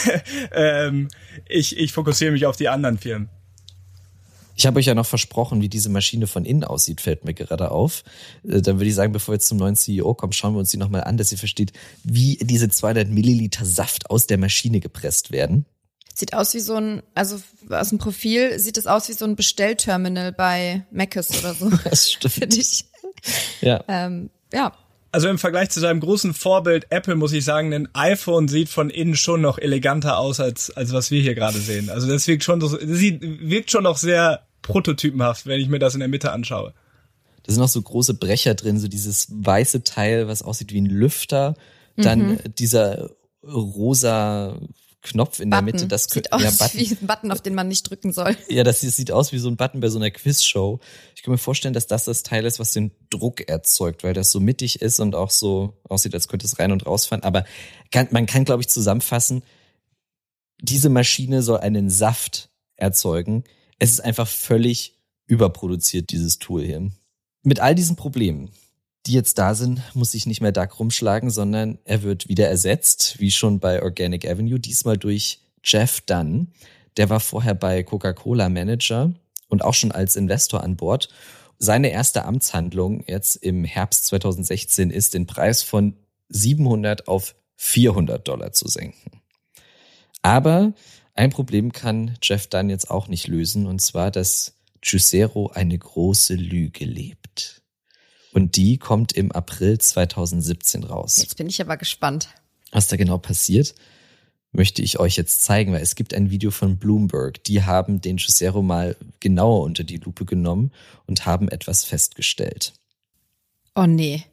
Ich fokussiere mich auf die anderen Firmen. Ich habe euch ja noch versprochen, wie diese Maschine von innen aussieht, fällt mir gerade auf. Dann würde ich sagen, bevor wir jetzt zum neuen CEO kommen, schauen wir uns die nochmal an, dass ihr versteht, wie diese 200 Milliliter Saft aus der Maschine gepresst werden. Sieht aus wie so ein, also aus dem Profil sieht es aus wie so ein Bestellterminal bei Mc's oder so. Das stimmt. Finde ich. Ja. Ja. Also im Vergleich zu seinem großen Vorbild Apple muss ich sagen, ein iPhone sieht von innen schon noch eleganter aus als was wir hier gerade sehen. Also das wirkt schon noch sehr prototypenhaft, wenn ich mir das in der Mitte anschaue. Da sind auch so große Brecher drin, so dieses weiße Teil, was aussieht wie ein Lüfter, dann dieser rosa Knopf in Button. der Mitte, das sieht aus wie ein Button, auf den man nicht drücken soll. Ja, das sieht aus wie so ein Button bei so einer Quizshow. Ich kann mir vorstellen, dass das Teil ist, was den Druck erzeugt, weil das so mittig ist und auch so aussieht, als könnte es rein und rausfahren. Aber man kann, glaube ich, zusammenfassen, diese Maschine soll einen Saft erzeugen. Es ist einfach völlig überproduziert, dieses Tool hier. Mit all diesen Problemen, die jetzt da sind, muss sich nicht mehr Duck rumschlagen, sondern er wird wieder ersetzt, wie schon bei Organic Avenue, diesmal durch Jeff Dunn. Der war vorher bei Coca-Cola Manager und auch schon als Investor an Bord. Seine erste Amtshandlung jetzt im Herbst 2016 ist, den Preis von $700 auf $400 zu senken. Aber ein Problem kann Jeff Dunn jetzt auch nicht lösen, und zwar, dass Juicero eine große Lüge lebt. Und die kommt im April 2017 raus. Jetzt bin ich aber gespannt. Was da genau passiert, möchte ich euch jetzt zeigen, weil es gibt ein Video von Bloomberg. Die haben den Juicero mal genauer unter die Lupe genommen und haben etwas festgestellt. Oh nee.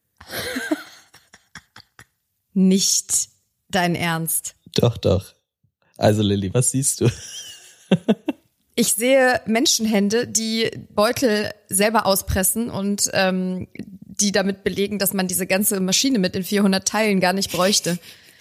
Nicht dein Ernst. Doch. Also Lilly, was siehst du? Ich sehe Menschenhände, die Beutel selber auspressen und die damit belegen, dass man diese ganze Maschine mit den 400 Teilen gar nicht bräuchte.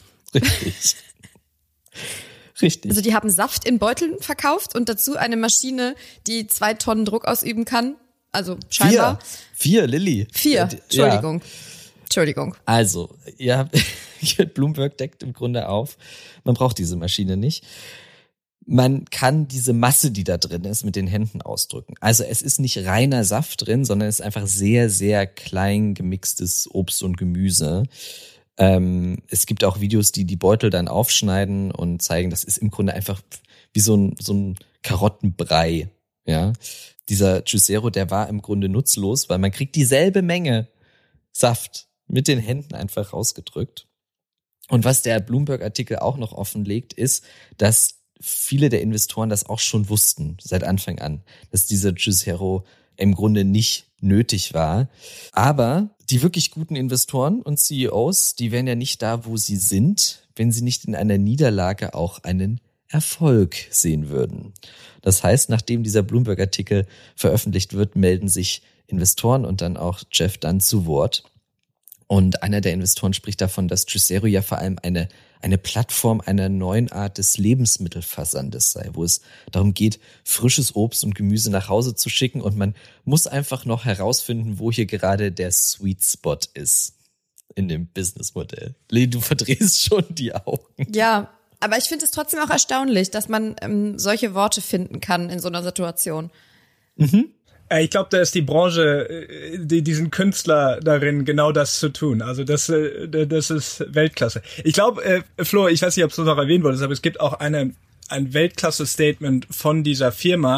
Richtig. Also die haben Saft in Beuteln verkauft und dazu eine Maschine, die 2 Tonnen Druck ausüben kann. Also scheinbar. 4, Lilly. 4, Entschuldigung. Ja. Entschuldigung. Also, Bloomberg deckt im Grunde auf, man braucht diese Maschine nicht. Man kann diese Masse, die da drin ist, mit den Händen ausdrücken. Also es ist nicht reiner Saft drin, sondern es ist einfach sehr, sehr klein gemixtes Obst und Gemüse. Es gibt auch Videos, die Beutel dann aufschneiden und zeigen, das ist im Grunde einfach wie so ein Karottenbrei. Ja, dieser Juicero, der war im Grunde nutzlos, weil man kriegt dieselbe Menge Saft mit den Händen einfach rausgedrückt. Und was der Bloomberg-Artikel auch noch offenlegt, ist, dass viele der Investoren das auch schon wussten, seit Anfang an, dass dieser Juicero im Grunde nicht nötig war. Aber die wirklich guten Investoren und CEOs, die wären ja nicht da, wo sie sind, wenn sie nicht in einer Niederlage auch einen Erfolg sehen würden. Das heißt, nachdem dieser Bloomberg-Artikel veröffentlicht wird, melden sich Investoren und dann auch Jeff Dunn zu Wort. Und einer der Investoren spricht davon, dass Juicero ja vor allem eine Plattform einer neuen Art des Lebensmittelversandes sei, wo es darum geht, frisches Obst und Gemüse nach Hause zu schicken, und man muss einfach noch herausfinden, wo hier gerade der Sweet Spot ist in dem Businessmodell. Lee, du verdrehst schon die Augen. Ja, aber ich finde es trotzdem auch erstaunlich, dass man solche Worte finden kann in so einer Situation. Mhm. Ich glaube, da ist die Branche, diesen Künstler darin, genau das zu tun. Also das ist Weltklasse. Ich glaube, Flo, ich weiß nicht, ob du es noch erwähnen wolltest, aber es gibt auch ein Weltklasse-Statement von dieser Firma,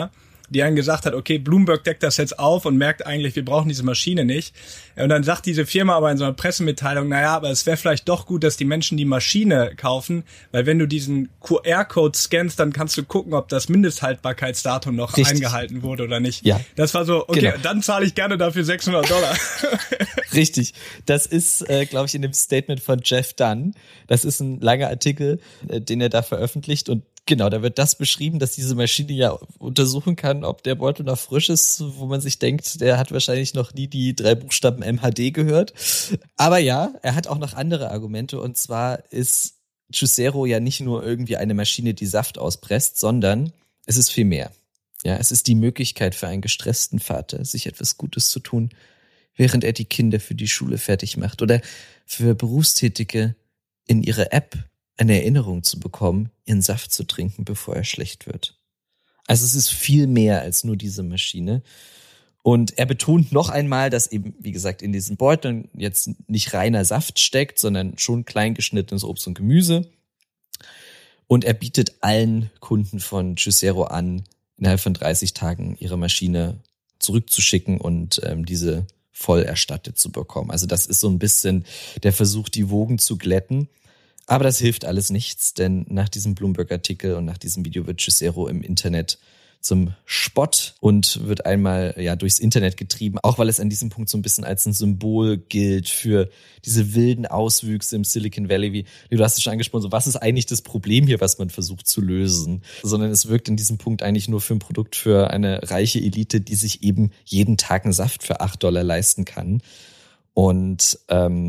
die dann gesagt hat, okay, Bloomberg deckt das jetzt auf und merkt eigentlich, wir brauchen diese Maschine nicht. Und dann sagt diese Firma aber in so einer Pressemitteilung, naja, aber es wäre vielleicht doch gut, dass die Menschen die Maschine kaufen, weil wenn du diesen QR-Code scannst, dann kannst du gucken, ob das Mindesthaltbarkeitsdatum noch eingehalten wurde oder nicht. Ja. Das war so, okay, dann zahle ich gerne dafür $600. Richtig. Das ist, glaube ich, in dem Statement von Jeff Dunn. Das ist ein langer Artikel, den er da veröffentlicht. Und genau, da wird das beschrieben, dass diese Maschine ja untersuchen kann, ob der Beutel noch frisch ist, wo man sich denkt, der hat wahrscheinlich noch nie die 3 Buchstaben MHD gehört. Aber ja, er hat auch noch andere Argumente. Und zwar ist Juicero ja nicht nur irgendwie eine Maschine, die Saft auspresst, sondern es ist viel mehr. Ja, es ist die Möglichkeit für einen gestressten Vater, sich etwas Gutes zu tun, während er die Kinder für die Schule fertig macht, oder für Berufstätige in ihre App eine Erinnerung zu bekommen, ihren Saft zu trinken, bevor er schlecht wird. Also es ist viel mehr als nur diese Maschine. Und er betont noch einmal, dass eben, wie gesagt, in diesen Beuteln jetzt nicht reiner Saft steckt, sondern schon klein geschnittenes Obst und Gemüse. Und er bietet allen Kunden von Juicero an, innerhalb von 30 Tagen ihre Maschine zurückzuschicken und diese voll erstattet zu bekommen. Also das ist so ein bisschen der Versuch, die Wogen zu glätten. Aber das hilft alles nichts, denn nach diesem Bloomberg-Artikel und nach diesem Video wird Juicero im Internet zum Spott und wird einmal durchs Internet getrieben, auch weil es an diesem Punkt so ein bisschen als ein Symbol gilt für diese wilden Auswüchse im Silicon Valley, wie du hast es schon angesprochen, so was ist eigentlich das Problem hier, was man versucht zu lösen, sondern es wirkt in diesem Punkt eigentlich nur für ein Produkt für eine reiche Elite, die sich eben jeden Tag einen Saft für $8 leisten kann. Und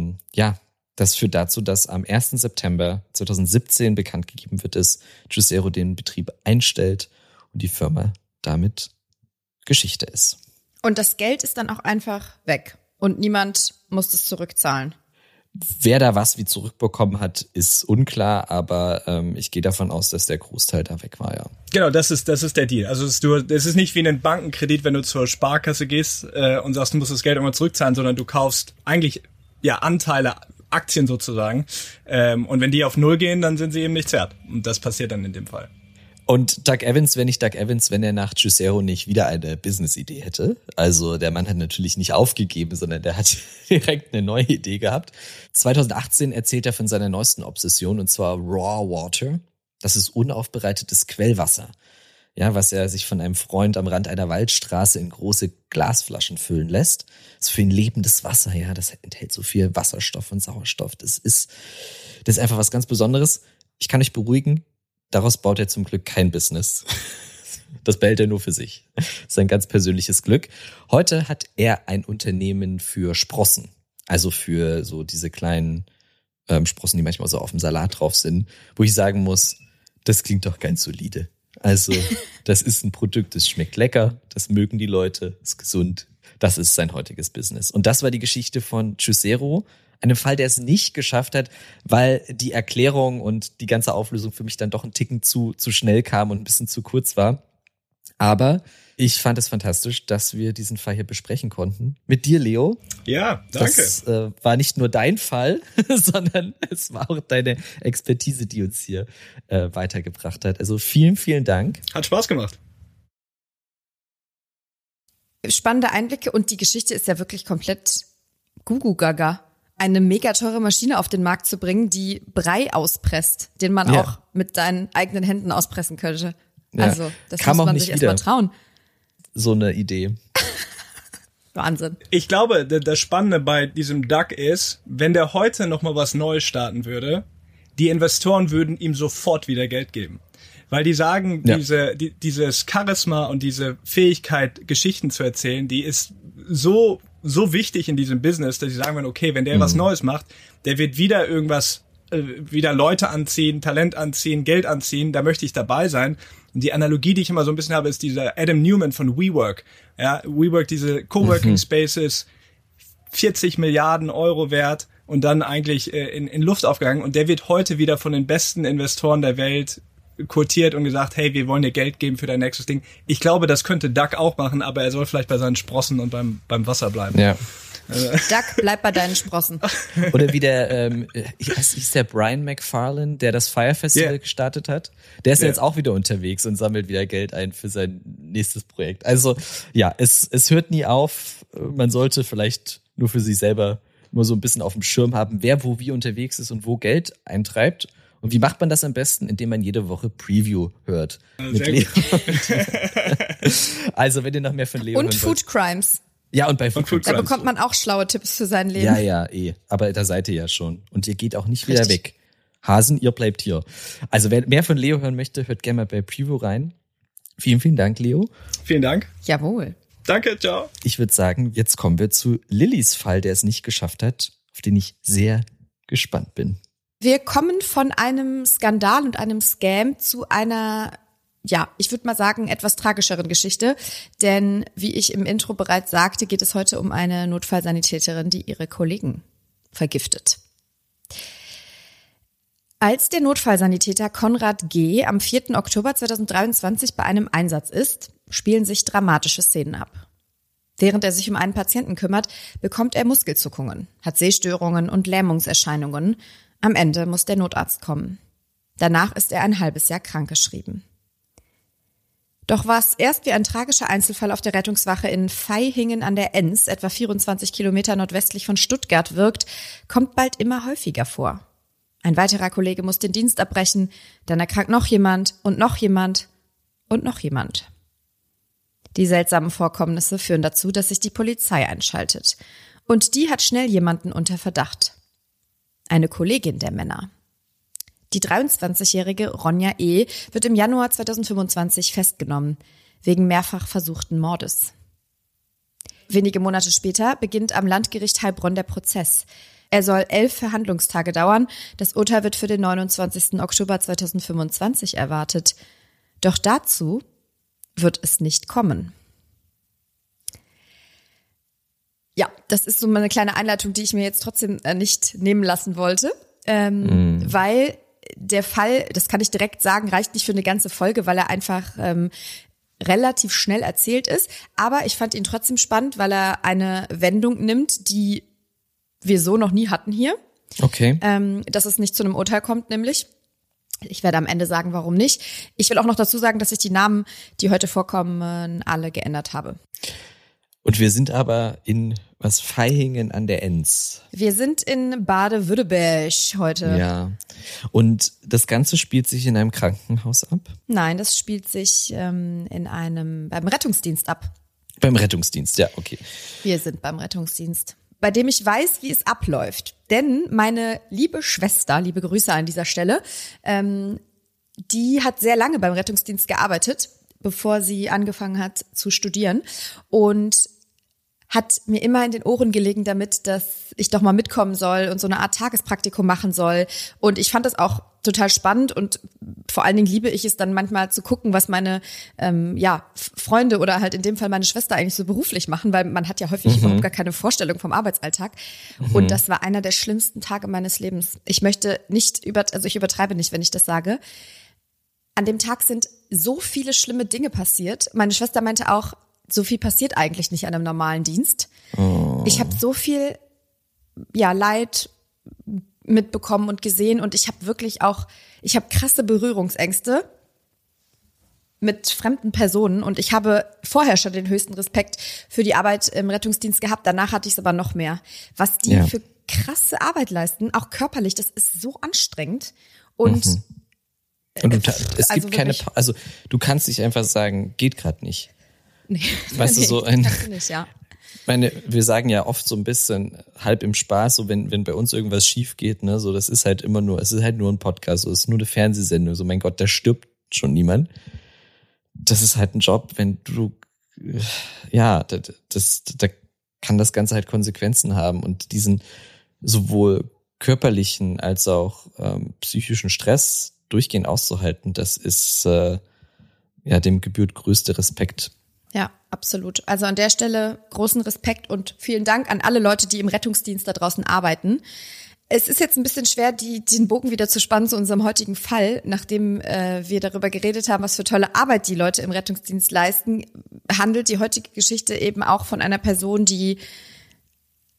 das führt dazu, dass am 1. September 2017 bekannt gegeben wird, dass Juicero den Betrieb einstellt und die Firma damit Geschichte ist. Und das Geld ist dann auch einfach weg und niemand muss es zurückzahlen. Wer da was wie zurückbekommen hat, ist unklar, aber ich gehe davon aus, dass der Großteil da weg war, ja. Genau, das ist der Deal. Also es ist nicht wie ein Bankenkredit, wenn du zur Sparkasse gehst und sagst, du musst das Geld irgendwann zurückzahlen, sondern du kaufst eigentlich Anteile, Aktien sozusagen. Und wenn die auf Null gehen, dann sind sie eben nichts wert. Und das passiert dann in dem Fall. Und Doug Evans, wenn er nach Juicero nicht wieder eine Business-Idee hätte. Also der Mann hat natürlich nicht aufgegeben, sondern der hat direkt eine neue Idee gehabt. 2018 erzählt er von seiner neuesten Obsession, und zwar Raw Water. Das ist unaufbereitetes Quellwasser. Ja, was er sich von einem Freund am Rand einer Waldstraße in große Glasflaschen füllen lässt. Das ist für ihn lebendes Wasser, ja. Das enthält so viel Wasserstoff und Sauerstoff. Das ist einfach was ganz Besonderes. Ich kann euch beruhigen, daraus baut er zum Glück kein Business. Das behält er nur für sich. Das ist sein ganz persönliches Glück. Heute hat er ein Unternehmen für Sprossen. Also für so diese kleinen Sprossen, die manchmal so auf dem Salat drauf sind. Wo ich sagen muss, das klingt doch ganz solide. Also das ist ein Produkt, das schmeckt lecker, das mögen die Leute, ist gesund. Das ist sein heutiges Business. Und das war die Geschichte von Juicero. Einem Fall, der es nicht geschafft hat, weil die Erklärung und die ganze Auflösung für mich dann doch ein Ticken zu schnell kam und ein bisschen zu kurz war. Aber ich fand es fantastisch, dass wir diesen Fall hier besprechen konnten. Mit dir, Leo. Ja, danke. Das war nicht nur dein Fall, sondern es war auch deine Expertise, die uns hier weitergebracht hat. Also vielen, vielen Dank. Hat Spaß gemacht. Spannende Einblicke und die Geschichte ist ja wirklich komplett Gugu-Gaga. Eine mega teure Maschine auf den Markt zu bringen, die Brei auspresst, den man auch mit seinen eigenen Händen auspressen könnte. Ja. Also, das muss man sich erstmal trauen. So eine Idee. Wahnsinn. Ich glaube, das Spannende bei diesem Doug ist, wenn der heute nochmal was Neues starten würde, die Investoren würden ihm sofort wieder Geld geben. Weil die sagen, dieses Charisma und diese Fähigkeit, Geschichten zu erzählen, die ist so wichtig in diesem Business, dass sie sagen, okay, wenn der was Neues macht, der wird wieder irgendwas, wieder Leute anziehen, Talent anziehen, Geld anziehen, da möchte ich dabei sein. Und die Analogie, die ich immer so ein bisschen habe, ist dieser Adam Newman von WeWork. Ja, WeWork, diese Coworking Spaces, 40 Milliarden Euro wert und dann eigentlich in Luft aufgegangen. Und der wird heute wieder von den besten Investoren der Welt quotiert und gesagt, hey, wir wollen dir Geld geben für dein nächstes Ding. Ich glaube, das könnte Doug auch machen, aber er soll vielleicht bei seinen Sprossen und beim Wasser bleiben. Ja. Duck, bleib bei deinen Sprossen. Oder wie der, hieß der Brian McFarlane, der das Fire Festival gestartet hat? Der ist jetzt auch wieder unterwegs und sammelt wieder Geld ein für sein nächstes Projekt. Also ja, es hört nie auf. Man sollte vielleicht nur für sich selber nur so ein bisschen auf dem Schirm haben, wer wo wie unterwegs ist und wo Geld eintreibt. Und wie macht man das am besten? Indem man jede Woche Preview hört. Mit Leo. Also, wenn ihr noch mehr von Leo und Food Crimes. Ja, und bei Food Crimes. Da bekommt man auch schlaue Tipps für sein Leben. Ja, aber da seid ihr ja schon. Und ihr geht auch nicht wieder weg. Hasen, ihr bleibt hier. Also, wer mehr von Leo hören möchte, hört gerne mal bei Preview rein. Vielen, vielen Dank, Leo. Vielen Dank. Jawohl. Danke, ciao. Ich würde sagen, jetzt kommen wir zu Lillys Fall, der es nicht geschafft hat, auf den ich sehr gespannt bin. Wir kommen von einem Skandal und einem Scam zu einer, ja, ich würde mal sagen, etwas tragischeren Geschichte. Denn wie ich im Intro bereits sagte, geht es heute um eine Notfallsanitäterin, die ihre Kollegen vergiftet. Als der Notfallsanitäter Konrad G. am 4. Oktober 2023 bei einem Einsatz ist, spielen sich dramatische Szenen ab. Während er sich um einen Patienten kümmert, bekommt er Muskelzuckungen, hat Sehstörungen und Lähmungserscheinungen. Am Ende muss der Notarzt kommen. Danach ist er ein halbes Jahr krankgeschrieben. Doch was erst wie ein tragischer Einzelfall auf der Rettungswache in Vaihingen an der Enns, etwa 24 Kilometer nordwestlich von Stuttgart, wirkt, kommt bald immer häufiger vor. Ein weiterer Kollege muss den Dienst abbrechen, dann erkrankt noch jemand und noch jemand und noch jemand. Die seltsamen Vorkommnisse führen dazu, dass sich die Polizei einschaltet. Und die hat schnell jemanden unter Verdacht. Eine Kollegin der Männer. Die 23-jährige Ronja E. wird im Januar 2025 festgenommen, wegen mehrfach versuchten Mordes. Wenige Monate später beginnt am Landgericht Heilbronn der Prozess. Er soll 11 Verhandlungstage dauern. Das Urteil wird für den 29. Oktober 2025 erwartet. Doch dazu wird es nicht kommen. Ja, das ist so mal eine kleine Einleitung, die ich mir jetzt trotzdem nicht nehmen lassen wollte, weil der Fall, das kann ich direkt sagen, reicht nicht für eine ganze Folge, weil er einfach relativ schnell erzählt ist. Aber ich fand ihn trotzdem spannend, weil er eine Wendung nimmt, die wir so noch nie hatten hier. Okay. Dass es nicht zu einem Urteil kommt, nämlich. Ich werde am Ende sagen, warum nicht. Ich will auch noch dazu sagen, dass ich die Namen, die heute vorkommen, alle geändert habe. Und wir sind aber in Vaihingen an der Enns. Wir sind in Baden-Württemberg heute. Ja. Und das Ganze spielt sich in einem Krankenhaus ab? Nein, das spielt sich beim Rettungsdienst ab. Beim Rettungsdienst, ja, okay. Wir sind beim Rettungsdienst, bei dem ich weiß, wie es abläuft. Denn meine liebe Schwester, liebe Grüße an dieser Stelle, die hat sehr lange beim Rettungsdienst gearbeitet, bevor sie angefangen hat zu studieren und hat mir immer in den Ohren gelegen damit, dass ich doch mal mitkommen soll und so eine Art Tagespraktikum machen soll. Und ich fand das auch total spannend und vor allen Dingen liebe ich es dann manchmal zu gucken, was meine Freunde oder halt in dem Fall meine Schwester eigentlich so beruflich machen, weil man hat ja häufig überhaupt gar keine Vorstellung vom Arbeitsalltag. Und das war einer der schlimmsten Tage meines Lebens. Ich möchte nicht ich übertreibe nicht, wenn ich das sage. An dem Tag sind so viele schlimme Dinge passiert. Meine Schwester meinte auch, so viel passiert eigentlich nicht an einem normalen Dienst. Oh. Ich habe so viel Leid mitbekommen und gesehen und ich habe krasse Berührungsängste mit fremden Personen und ich habe vorher schon den höchsten Respekt für die Arbeit im Rettungsdienst gehabt, danach hatte ich es aber noch mehr. Was die für krasse Arbeit leisten, auch körperlich, das ist so anstrengend und es gibt keine, also du kannst nicht einfach sagen, geht gerade nicht. Nee, weißt du, so nicht, ja. Wir sagen ja oft so ein bisschen halb im Spaß, so wenn bei uns irgendwas schief geht, ne, so das ist halt immer nur, es ist halt nur ein Podcast, so es ist nur eine Fernsehsendung, so mein Gott, da stirbt schon niemand. Das ist halt ein Job, wenn du, da kann das Ganze halt Konsequenzen haben und diesen sowohl körperlichen als auch psychischen Stress durchgehend auszuhalten, das ist dem gebührt größte Respekt. Ja, absolut. Also an der Stelle großen Respekt und vielen Dank an alle Leute, die im Rettungsdienst da draußen arbeiten. Es ist jetzt ein bisschen schwer, den Bogen wieder zu spannen zu unserem heutigen Fall. Nachdem wir darüber geredet haben, was für tolle Arbeit die Leute im Rettungsdienst leisten, handelt die heutige Geschichte eben auch von einer Person, die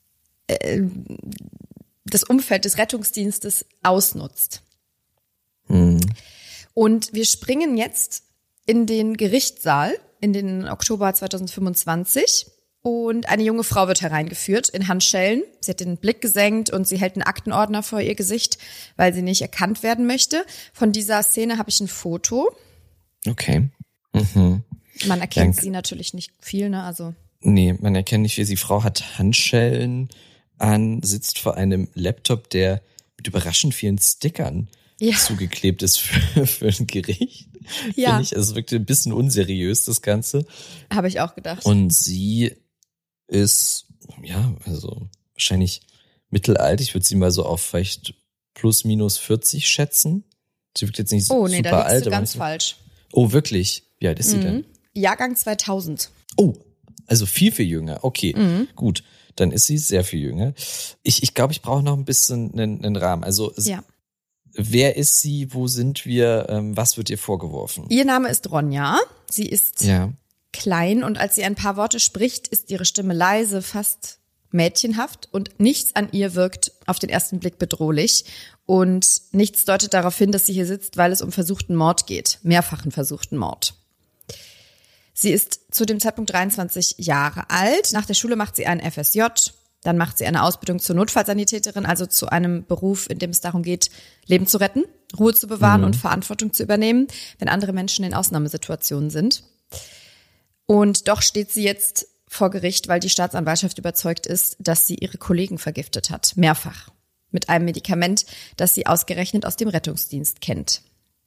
das Umfeld des Rettungsdienstes ausnutzt. Mhm. Und wir springen jetzt in den Gerichtssaal in den Oktober 2025 und eine junge Frau wird hereingeführt in Handschellen. Sie hat den Blick gesenkt und sie hält einen Aktenordner vor ihr Gesicht, weil sie nicht erkannt werden möchte. Von dieser Szene habe ich ein Foto. Okay. Mhm. Man erkennt sie natürlich nicht viel, ne? Also nee, man erkennt nicht viel. Die Frau hat Handschellen an, sitzt vor einem Laptop, der mit überraschend vielen Stickern zugeklebt ist für ein Gericht. Ja. Finde ich, es wirkte ein bisschen unseriös, das Ganze. Habe ich auch gedacht. Und sie ist, ja, also wahrscheinlich mittelalt. Ich würde sie mal so auf vielleicht plus minus 40 schätzen. Sie wirkt jetzt nicht super alt. Oh nee, da liegst du aber ganz falsch. Oh, wirklich? Wie alt ist sie denn? Jahrgang 2000. Oh, also viel jünger. Okay, gut. Dann ist sie sehr viel jünger. Ich glaube, ich brauche noch ein bisschen einen Rahmen. Also Ja. wer ist sie? Wo sind wir? Was wird ihr vorgeworfen? Ihr Name ist Ronja. Sie ist klein und als sie ein paar Worte spricht, ist ihre Stimme leise, fast mädchenhaft und nichts an ihr wirkt auf den ersten Blick bedrohlich und nichts deutet darauf hin, dass sie hier sitzt, weil es um versuchten Mord geht, mehrfachen versuchten Mord. Sie ist zu dem Zeitpunkt 23 Jahre alt. Nach der Schule macht sie einen FSJ, dann macht sie eine Ausbildung zur Notfallsanitäterin, also zu einem Beruf, in dem es darum geht, Leben zu retten, Ruhe zu bewahren und Verantwortung zu übernehmen, wenn andere Menschen in Ausnahmesituationen sind. Und doch steht sie jetzt vor Gericht, weil die Staatsanwaltschaft überzeugt ist, dass sie ihre Kollegen vergiftet hat. Mehrfach. Mit einem Medikament, das sie ausgerechnet aus dem Rettungsdienst kennt.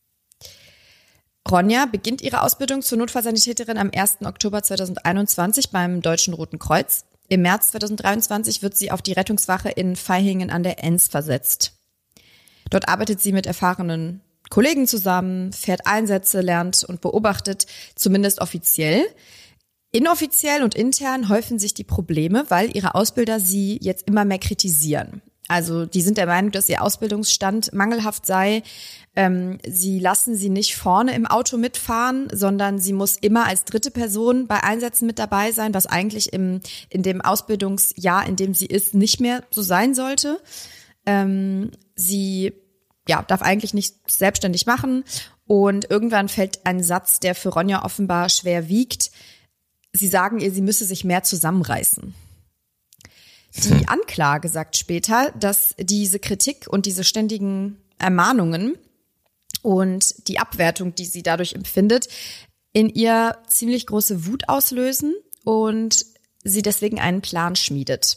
Ronja beginnt ihre Ausbildung zur Notfallsanitäterin am 1. Oktober 2021 beim Deutschen Roten Kreuz. Im März 2023 wird sie auf die Rettungswache in Vaihingen an der Enns versetzt. Dort arbeitet sie mit erfahrenen Kollegen zusammen, fährt Einsätze, lernt und beobachtet, zumindest offiziell. Inoffiziell und intern häufen sich die Probleme, weil ihre Ausbilder sie jetzt immer mehr kritisieren. Also die sind der Meinung, dass ihr Ausbildungsstand mangelhaft sei. Sie lassen sie nicht vorne im Auto mitfahren, sondern sie muss immer als dritte Person bei Einsätzen mit dabei sein, was eigentlich in dem Ausbildungsjahr, in dem sie ist, nicht mehr so sein sollte. Sie darf eigentlich nicht selbstständig machen und irgendwann fällt ein Satz, der für Ronja offenbar schwer wiegt. Sie sagen ihr, sie müsse sich mehr zusammenreißen. Die Anklage sagt später, dass diese Kritik und diese ständigen Ermahnungen und die Abwertung, die sie dadurch empfindet, in ihr ziemlich große Wut auslösen und sie deswegen einen Plan schmiedet.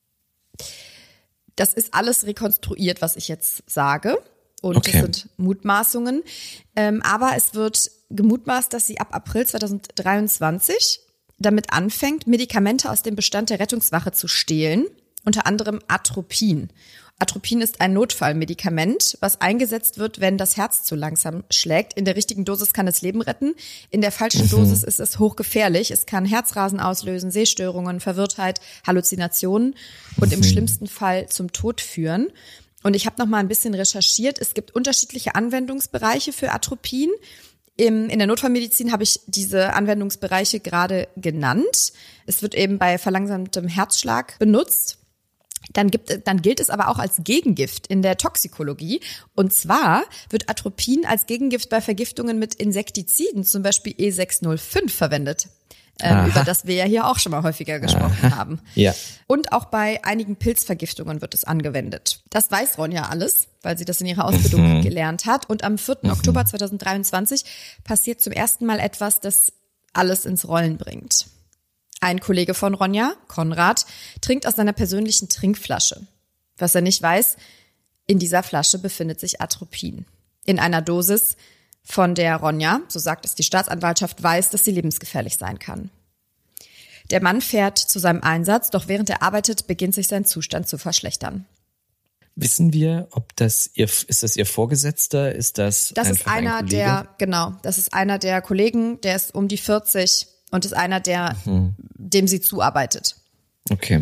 Das ist alles rekonstruiert, was ich jetzt sage. Und das sind Mutmaßungen. Aber es wird gemutmaßt, dass sie ab April 2023 damit anfängt, Medikamente aus dem Bestand der Rettungswache zu stehlen, unter anderem Atropin. Atropin ist ein Notfallmedikament, was eingesetzt wird, wenn das Herz zu langsam schlägt. In der richtigen Dosis kann es Leben retten. In der falschen Dosis ist es hochgefährlich. Es kann Herzrasen auslösen, Sehstörungen, Verwirrtheit, Halluzinationen und im schlimmsten Fall zum Tod führen. Und ich habe noch mal ein bisschen recherchiert. Es gibt unterschiedliche Anwendungsbereiche für Atropin. In der Notfallmedizin habe ich diese Anwendungsbereiche gerade genannt. Es wird eben bei verlangsamtem Herzschlag benutzt. Dann gilt es aber auch als Gegengift in der Toxikologie. Und zwar wird Atropin als Gegengift bei Vergiftungen mit Insektiziden, zum Beispiel E605, verwendet. Über das wir ja hier auch schon mal häufiger gesprochen haben. Ja. Und auch bei einigen Pilzvergiftungen wird es angewendet. Das weiß Ronja alles, weil sie das in ihrer Ausbildung gelernt hat. Und am 4. Oktober 2023 passiert zum ersten Mal etwas, das alles ins Rollen bringt. Ein Kollege von Ronja, Konrad, trinkt aus seiner persönlichen Trinkflasche. Was er nicht weiß, in dieser Flasche befindet sich Atropin. In einer Dosis, von der Ronja, so sagt es die Staatsanwaltschaft, weiß, dass sie lebensgefährlich sein kann. Der Mann fährt zu seinem Einsatz, doch während er arbeitet, beginnt sich sein Zustand zu verschlechtern. Wissen wir, ob ist das ihr Vorgesetzter? Ist das ist einer das ist einer der Kollegen, der ist um die 40 und ist einer, dem sie zuarbeitet. Okay.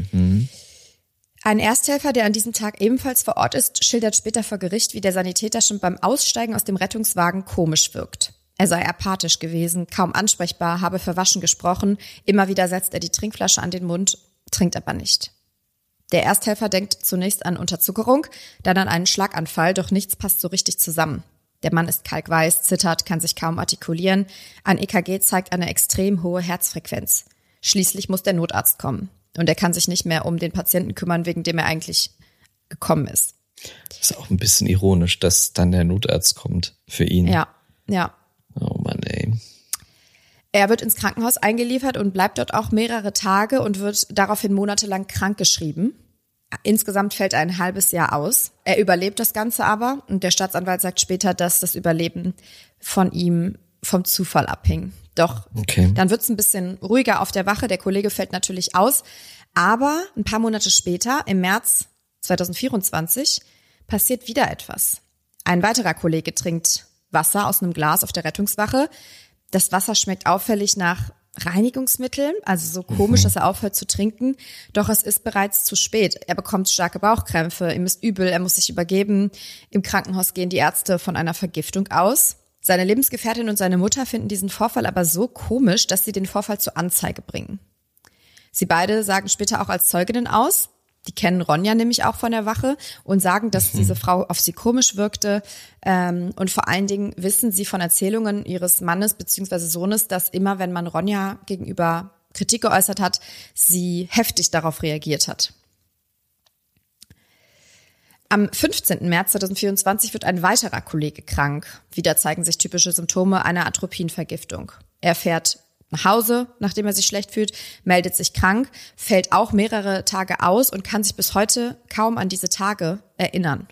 Ein Ersthelfer, der an diesem Tag ebenfalls vor Ort ist, schildert später vor Gericht, wie der Sanitäter schon beim Aussteigen aus dem Rettungswagen komisch wirkt. Er sei apathisch gewesen, kaum ansprechbar, habe verwaschen gesprochen, immer wieder setzt er die Trinkflasche an den Mund, trinkt aber nicht. Der Ersthelfer denkt zunächst an Unterzuckerung, dann an einen Schlaganfall, doch nichts passt so richtig zusammen. Der Mann ist kalkweiß, zittert, kann sich kaum artikulieren. Ein EKG zeigt eine extrem hohe Herzfrequenz. Schließlich muss der Notarzt kommen. Und er kann sich nicht mehr um den Patienten kümmern, wegen dem er eigentlich gekommen ist. Das ist auch ein bisschen ironisch, dass dann der Notarzt kommt für ihn. Ja. Oh Mann, ey. Er wird ins Krankenhaus eingeliefert und bleibt dort auch mehrere Tage und wird daraufhin monatelang krankgeschrieben. Insgesamt fällt er ein halbes Jahr aus. Er überlebt das Ganze aber und der Staatsanwalt sagt später, dass das Überleben von ihm vom Zufall abhing. Doch Dann wird es ein bisschen ruhiger auf der Wache. Der Kollege fällt natürlich aus. Aber ein paar Monate später, im März 2024, passiert wieder etwas. Ein weiterer Kollege trinkt Wasser aus einem Glas auf der Rettungswache. Das Wasser schmeckt auffällig nach Reinigungsmitteln, also so komisch, dass er aufhört zu trinken. Doch es ist bereits zu spät. Er bekommt starke Bauchkrämpfe, ihm ist übel, er muss sich übergeben. Im Krankenhaus gehen die Ärzte von einer Vergiftung aus. Seine Lebensgefährtin und seine Mutter finden diesen Vorfall aber so komisch, dass sie den Vorfall zur Anzeige bringen. Sie beide sagen später auch als Zeuginnen aus. Die kennen Ronja nämlich auch von der Wache und sagen, dass diese Frau auf sie komisch wirkte. Und vor allen Dingen wissen sie von Erzählungen ihres Mannes bzw. Sohnes, dass immer, wenn man Ronja gegenüber Kritik geäußert hat, sie heftig darauf reagiert hat. Am 15. März 2024 wird ein weiterer Kollege krank. Wieder zeigen sich typische Symptome einer Atropinvergiftung. Er fährt nach Hause, nachdem er sich schlecht fühlt, meldet sich krank, fällt auch mehrere Tage aus und kann sich bis heute kaum an diese Tage erinnern.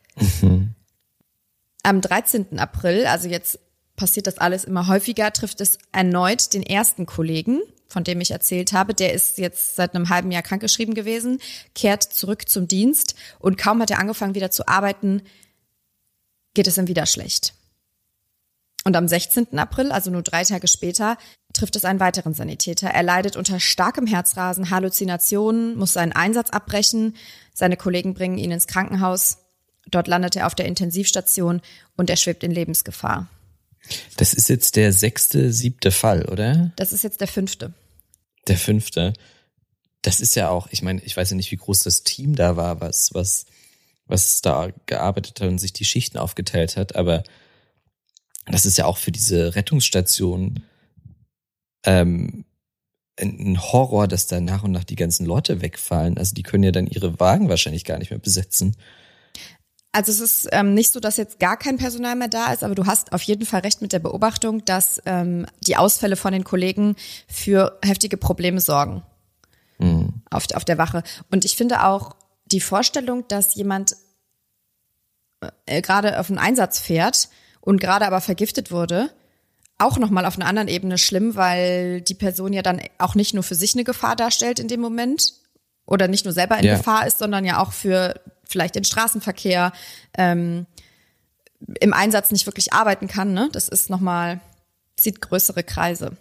Am 13. April, also jetzt passiert das alles immer häufiger, trifft es erneut den ersten Kollegen, von dem ich erzählt habe. Der ist jetzt seit einem halben Jahr krankgeschrieben gewesen, kehrt zurück zum Dienst und kaum hat er angefangen wieder zu arbeiten, geht es ihm wieder schlecht. Und am 16. April, also nur 3 Tage später, trifft es einen weiteren Sanitäter. Er leidet unter starkem Herzrasen, Halluzinationen, muss seinen Einsatz abbrechen. Seine Kollegen bringen ihn ins Krankenhaus. Dort landet er auf der Intensivstation und er schwebt in Lebensgefahr. Das ist jetzt der 6., 7. Fall, oder? Das ist jetzt der 5. Der 5. Das ist ja auch, ich meine, ich weiß ja nicht, wie groß das Team da war, was da gearbeitet hat und sich die Schichten aufgeteilt hat, aber das ist ja auch für diese Rettungsstation ein Horror, dass da nach und nach die ganzen Leute wegfallen. Also die können ja dann ihre Wagen wahrscheinlich gar nicht mehr besetzen. Also es ist nicht so, dass jetzt gar kein Personal mehr da ist, aber du hast auf jeden Fall recht mit der Beobachtung, dass die Ausfälle von den Kollegen für heftige Probleme sorgen auf der Wache. Und ich finde auch die Vorstellung, dass jemand gerade auf einen Einsatz fährt und gerade aber vergiftet wurde, auch nochmal auf einer anderen Ebene schlimm, weil die Person ja dann auch nicht nur für sich eine Gefahr darstellt in dem Moment oder nicht nur selber in Gefahr ist, sondern ja auch für vielleicht den Straßenverkehr im Einsatz nicht wirklich arbeiten kann. Ne? Das ist nochmal, zieht größere Kreise.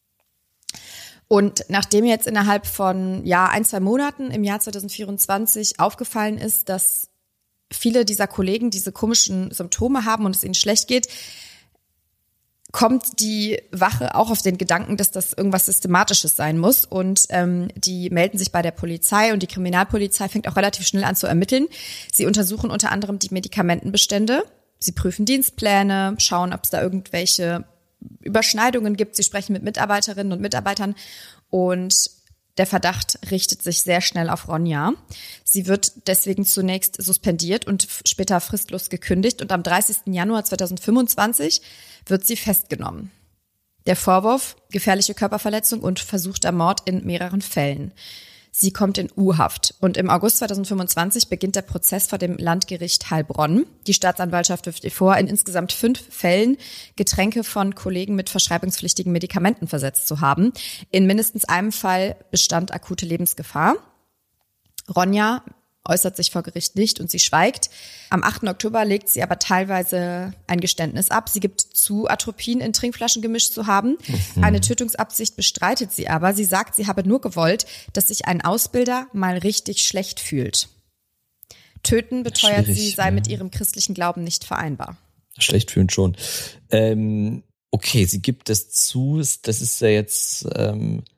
Und nachdem jetzt innerhalb von 1-2 Monaten im Jahr 2024 aufgefallen ist, dass viele dieser Kollegen diese komischen Symptome haben und es ihnen schlecht geht, kommt die Wache auch auf den Gedanken, dass das irgendwas Systematisches sein muss. Und die melden sich bei der Polizei und die Kriminalpolizei fängt auch relativ schnell an zu ermitteln. Sie untersuchen unter anderem die Medikamentenbestände. Sie prüfen Dienstpläne, schauen, ob es da irgendwelche Überschneidungen gibt. Sie sprechen mit Mitarbeiterinnen und Mitarbeitern und der Verdacht richtet sich sehr schnell auf Ronja. Sie wird deswegen zunächst suspendiert und später fristlos gekündigt und am 30. Januar 2025 wird sie festgenommen. Der Vorwurf: gefährliche Körperverletzung und versuchter Mord in mehreren Fällen. Sie kommt in U-Haft und im August 2025 beginnt der Prozess vor dem Landgericht Heilbronn. Die Staatsanwaltschaft wirft ihr vor, in insgesamt 5 Fällen Getränke von Kollegen mit verschreibungspflichtigen Medikamenten versetzt zu haben. In mindestens einem Fall bestand akute Lebensgefahr. Ronja äußert sich vor Gericht nicht und sie schweigt. Am 8. Oktober legt sie aber teilweise ein Geständnis ab. Sie gibt zu, Atropin in Trinkflaschen gemischt zu haben. Eine Tötungsabsicht bestreitet sie aber. Sie sagt, sie habe nur gewollt, dass sich ein Ausbilder mal richtig schlecht fühlt. Töten, beteuert sie, sei mit ihrem christlichen Glauben nicht vereinbar. Schlecht fühlen schon. Okay, sie gibt das zu. Das ist ja jetzt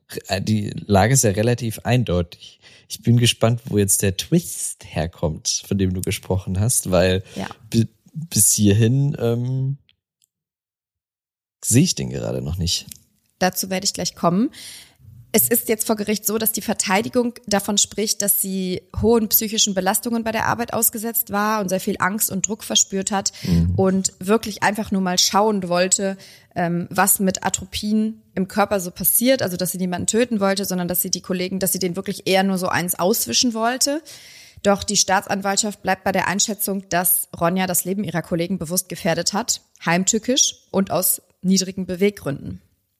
die Lage ist ja relativ eindeutig. Ich bin gespannt, wo jetzt der Twist herkommt, von dem du gesprochen hast, weil bis hierhin sehe ich den gerade noch nicht. Dazu werde ich gleich kommen. Es ist jetzt vor Gericht so, dass die Verteidigung davon spricht, dass sie hohen psychischen Belastungen bei der Arbeit ausgesetzt war und sehr viel Angst und Druck verspürt hat und wirklich einfach nur mal schauen wollte, was mit Atropin im Körper so passiert. Also, dass sie niemanden töten wollte, sondern dass sie denen wirklich eher nur so eins auswischen wollte. Doch die Staatsanwaltschaft bleibt bei der Einschätzung, dass Ronja das Leben ihrer Kollegen bewusst gefährdet hat, heimtückisch und aus niedrigen Beweggründen.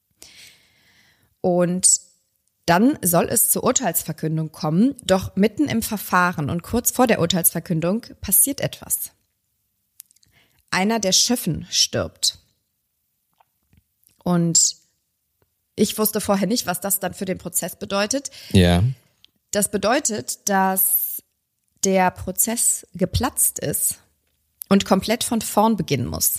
Und dann soll es zur Urteilsverkündung kommen, doch mitten im Verfahren und kurz vor der Urteilsverkündung passiert etwas. Einer der Schöffen stirbt. Und ich wusste vorher nicht, was das dann für den Prozess bedeutet. Ja. Das bedeutet, dass der Prozess geplatzt ist und komplett von vorn beginnen muss.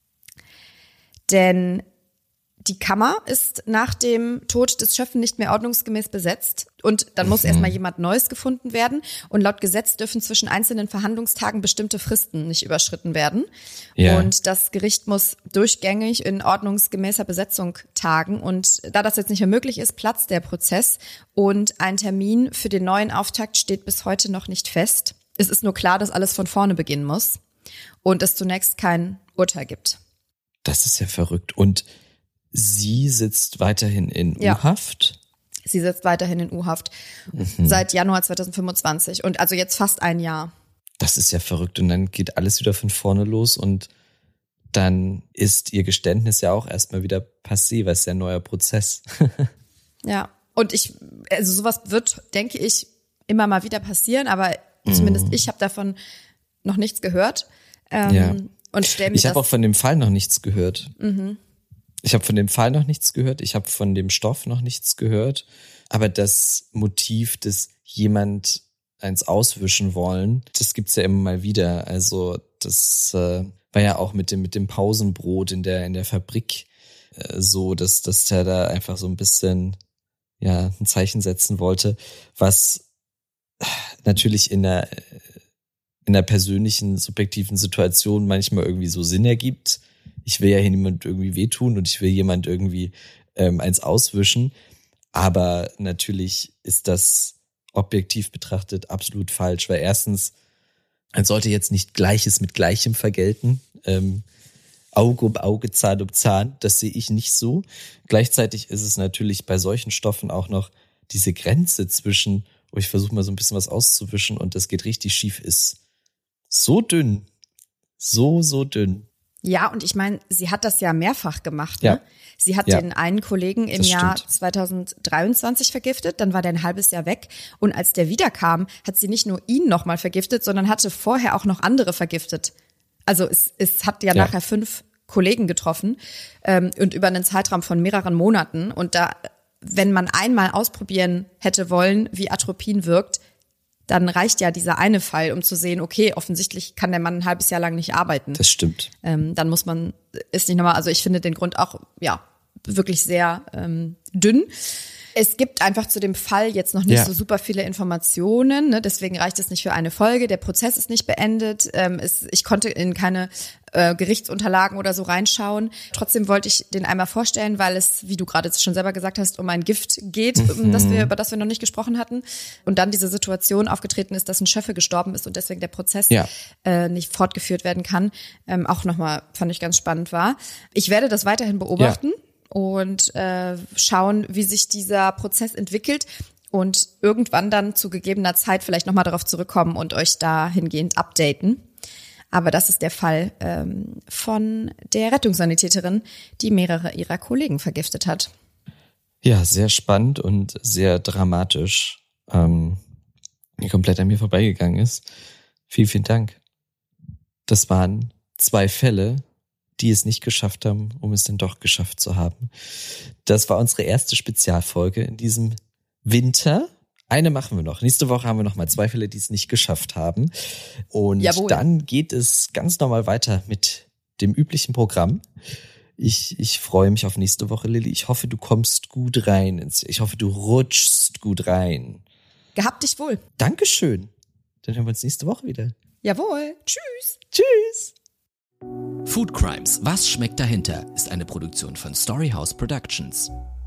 Denn die Kammer ist nach dem Tod des Schöffen nicht mehr ordnungsgemäß besetzt und dann muss erstmal jemand Neues gefunden werden und laut Gesetz dürfen zwischen einzelnen Verhandlungstagen bestimmte Fristen nicht überschritten werden. Ja. Und das Gericht muss durchgängig in ordnungsgemäßer Besetzung tagen und da das jetzt nicht mehr möglich ist, platzt der Prozess und ein Termin für den neuen Auftakt steht bis heute noch nicht fest. Es ist nur klar, dass alles von vorne beginnen muss und es zunächst kein Urteil gibt. Das ist ja verrückt. Und sie sitzt weiterhin in U-Haft? Sie sitzt weiterhin in U-Haft seit Januar 2025 und also jetzt fast ein Jahr. Das ist ja verrückt und dann geht alles wieder von vorne los und dann ist ihr Geständnis ja auch erstmal wieder passé, weil es ja ein neuer Prozess. Ja, und also sowas wird, denke ich, immer mal wieder passieren, aber zumindest ich habe davon noch nichts gehört. Und stell mir ich habe auch von dem Fall noch nichts gehört. Ich habe von dem Fall noch nichts gehört. Ich habe von dem Stoff noch nichts gehört. Aber das Motiv, dass jemand eins auswischen wollen, das gibt's ja immer mal wieder. Also das war ja auch mit dem Pausenbrot in der Fabrik so, dass der da einfach so ein bisschen ein Zeichen setzen wollte, was natürlich in einer persönlichen, subjektiven Situation manchmal irgendwie so Sinn ergibt. Ich will ja hier niemand irgendwie wehtun und ich will jemand irgendwie eins auswischen. Aber natürlich ist das objektiv betrachtet absolut falsch, weil erstens, man sollte jetzt nicht Gleiches mit Gleichem vergelten. Auge um Auge, Zahn um Zahn, das sehe ich nicht so. Gleichzeitig ist es natürlich bei solchen Stoffen auch noch diese Grenze zwischen, ich versuche mal so ein bisschen was auszuwischen und das geht richtig schief, ist so dünn. So dünn. Ja, und ich meine, sie hat das ja mehrfach gemacht. Ja. Ne? Sie hat den einen Kollegen im Jahr 2023 vergiftet, dann war der ein halbes Jahr weg. Und als der wiederkam, hat sie nicht nur ihn nochmal vergiftet, sondern hatte vorher auch noch andere vergiftet. Also es hat ja nachher 5 Kollegen getroffen und über einen Zeitraum von mehreren Monaten. Und da, wenn man einmal ausprobieren hätte wollen, wie Atropin wirkt, dann reicht ja dieser eine Fall, um zu sehen, okay, offensichtlich kann der Mann ein halbes Jahr lang nicht arbeiten. Das stimmt. Dann muss man, ist nicht nochmal, also ich finde den Grund auch, wirklich sehr dünn. Es gibt einfach zu dem Fall jetzt noch nicht so super viele Informationen, ne? Deswegen reicht es nicht für eine Folge. Der Prozess ist nicht beendet. Ich konnte in keine Gerichtsunterlagen oder so reinschauen. Trotzdem wollte ich den einmal vorstellen, weil es, wie du gerade schon selber gesagt hast, um ein Gift geht, über das wir noch nicht gesprochen hatten. Und dann diese Situation aufgetreten ist, dass ein Schöffe gestorben ist und deswegen der Prozess nicht fortgeführt werden kann. Auch nochmal, fand ich ganz spannend war. Ich werde das weiterhin beobachten. Und schauen, wie sich dieser Prozess entwickelt und irgendwann dann zu gegebener Zeit vielleicht nochmal darauf zurückkommen und euch dahingehend updaten. Aber das ist der Fall von der Rettungssanitäterin, die mehrere ihrer Kollegen vergiftet hat. Ja, sehr spannend und sehr dramatisch, die komplett an mir vorbeigegangen ist. Vielen, vielen Dank. Das waren 2 Fälle, die es nicht geschafft haben, um es dann doch geschafft zu haben. Das war unsere erste Spezialfolge in diesem Winter. Eine machen wir noch. Nächste Woche haben wir noch mal 2 Fälle, die es nicht geschafft haben. Und dann geht es ganz normal weiter mit dem üblichen Programm. Ich freue mich auf nächste Woche, Lilly. Ich hoffe, du kommst gut rein. Ich hoffe, du rutschst gut rein. Gehabt dich wohl. Dankeschön. Dann hören wir uns nächste Woche wieder. Jawohl. Tschüss. Tschüss. Food Crimes. Was schmeckt dahinter? Ist eine Produktion von Storyhouse Productions.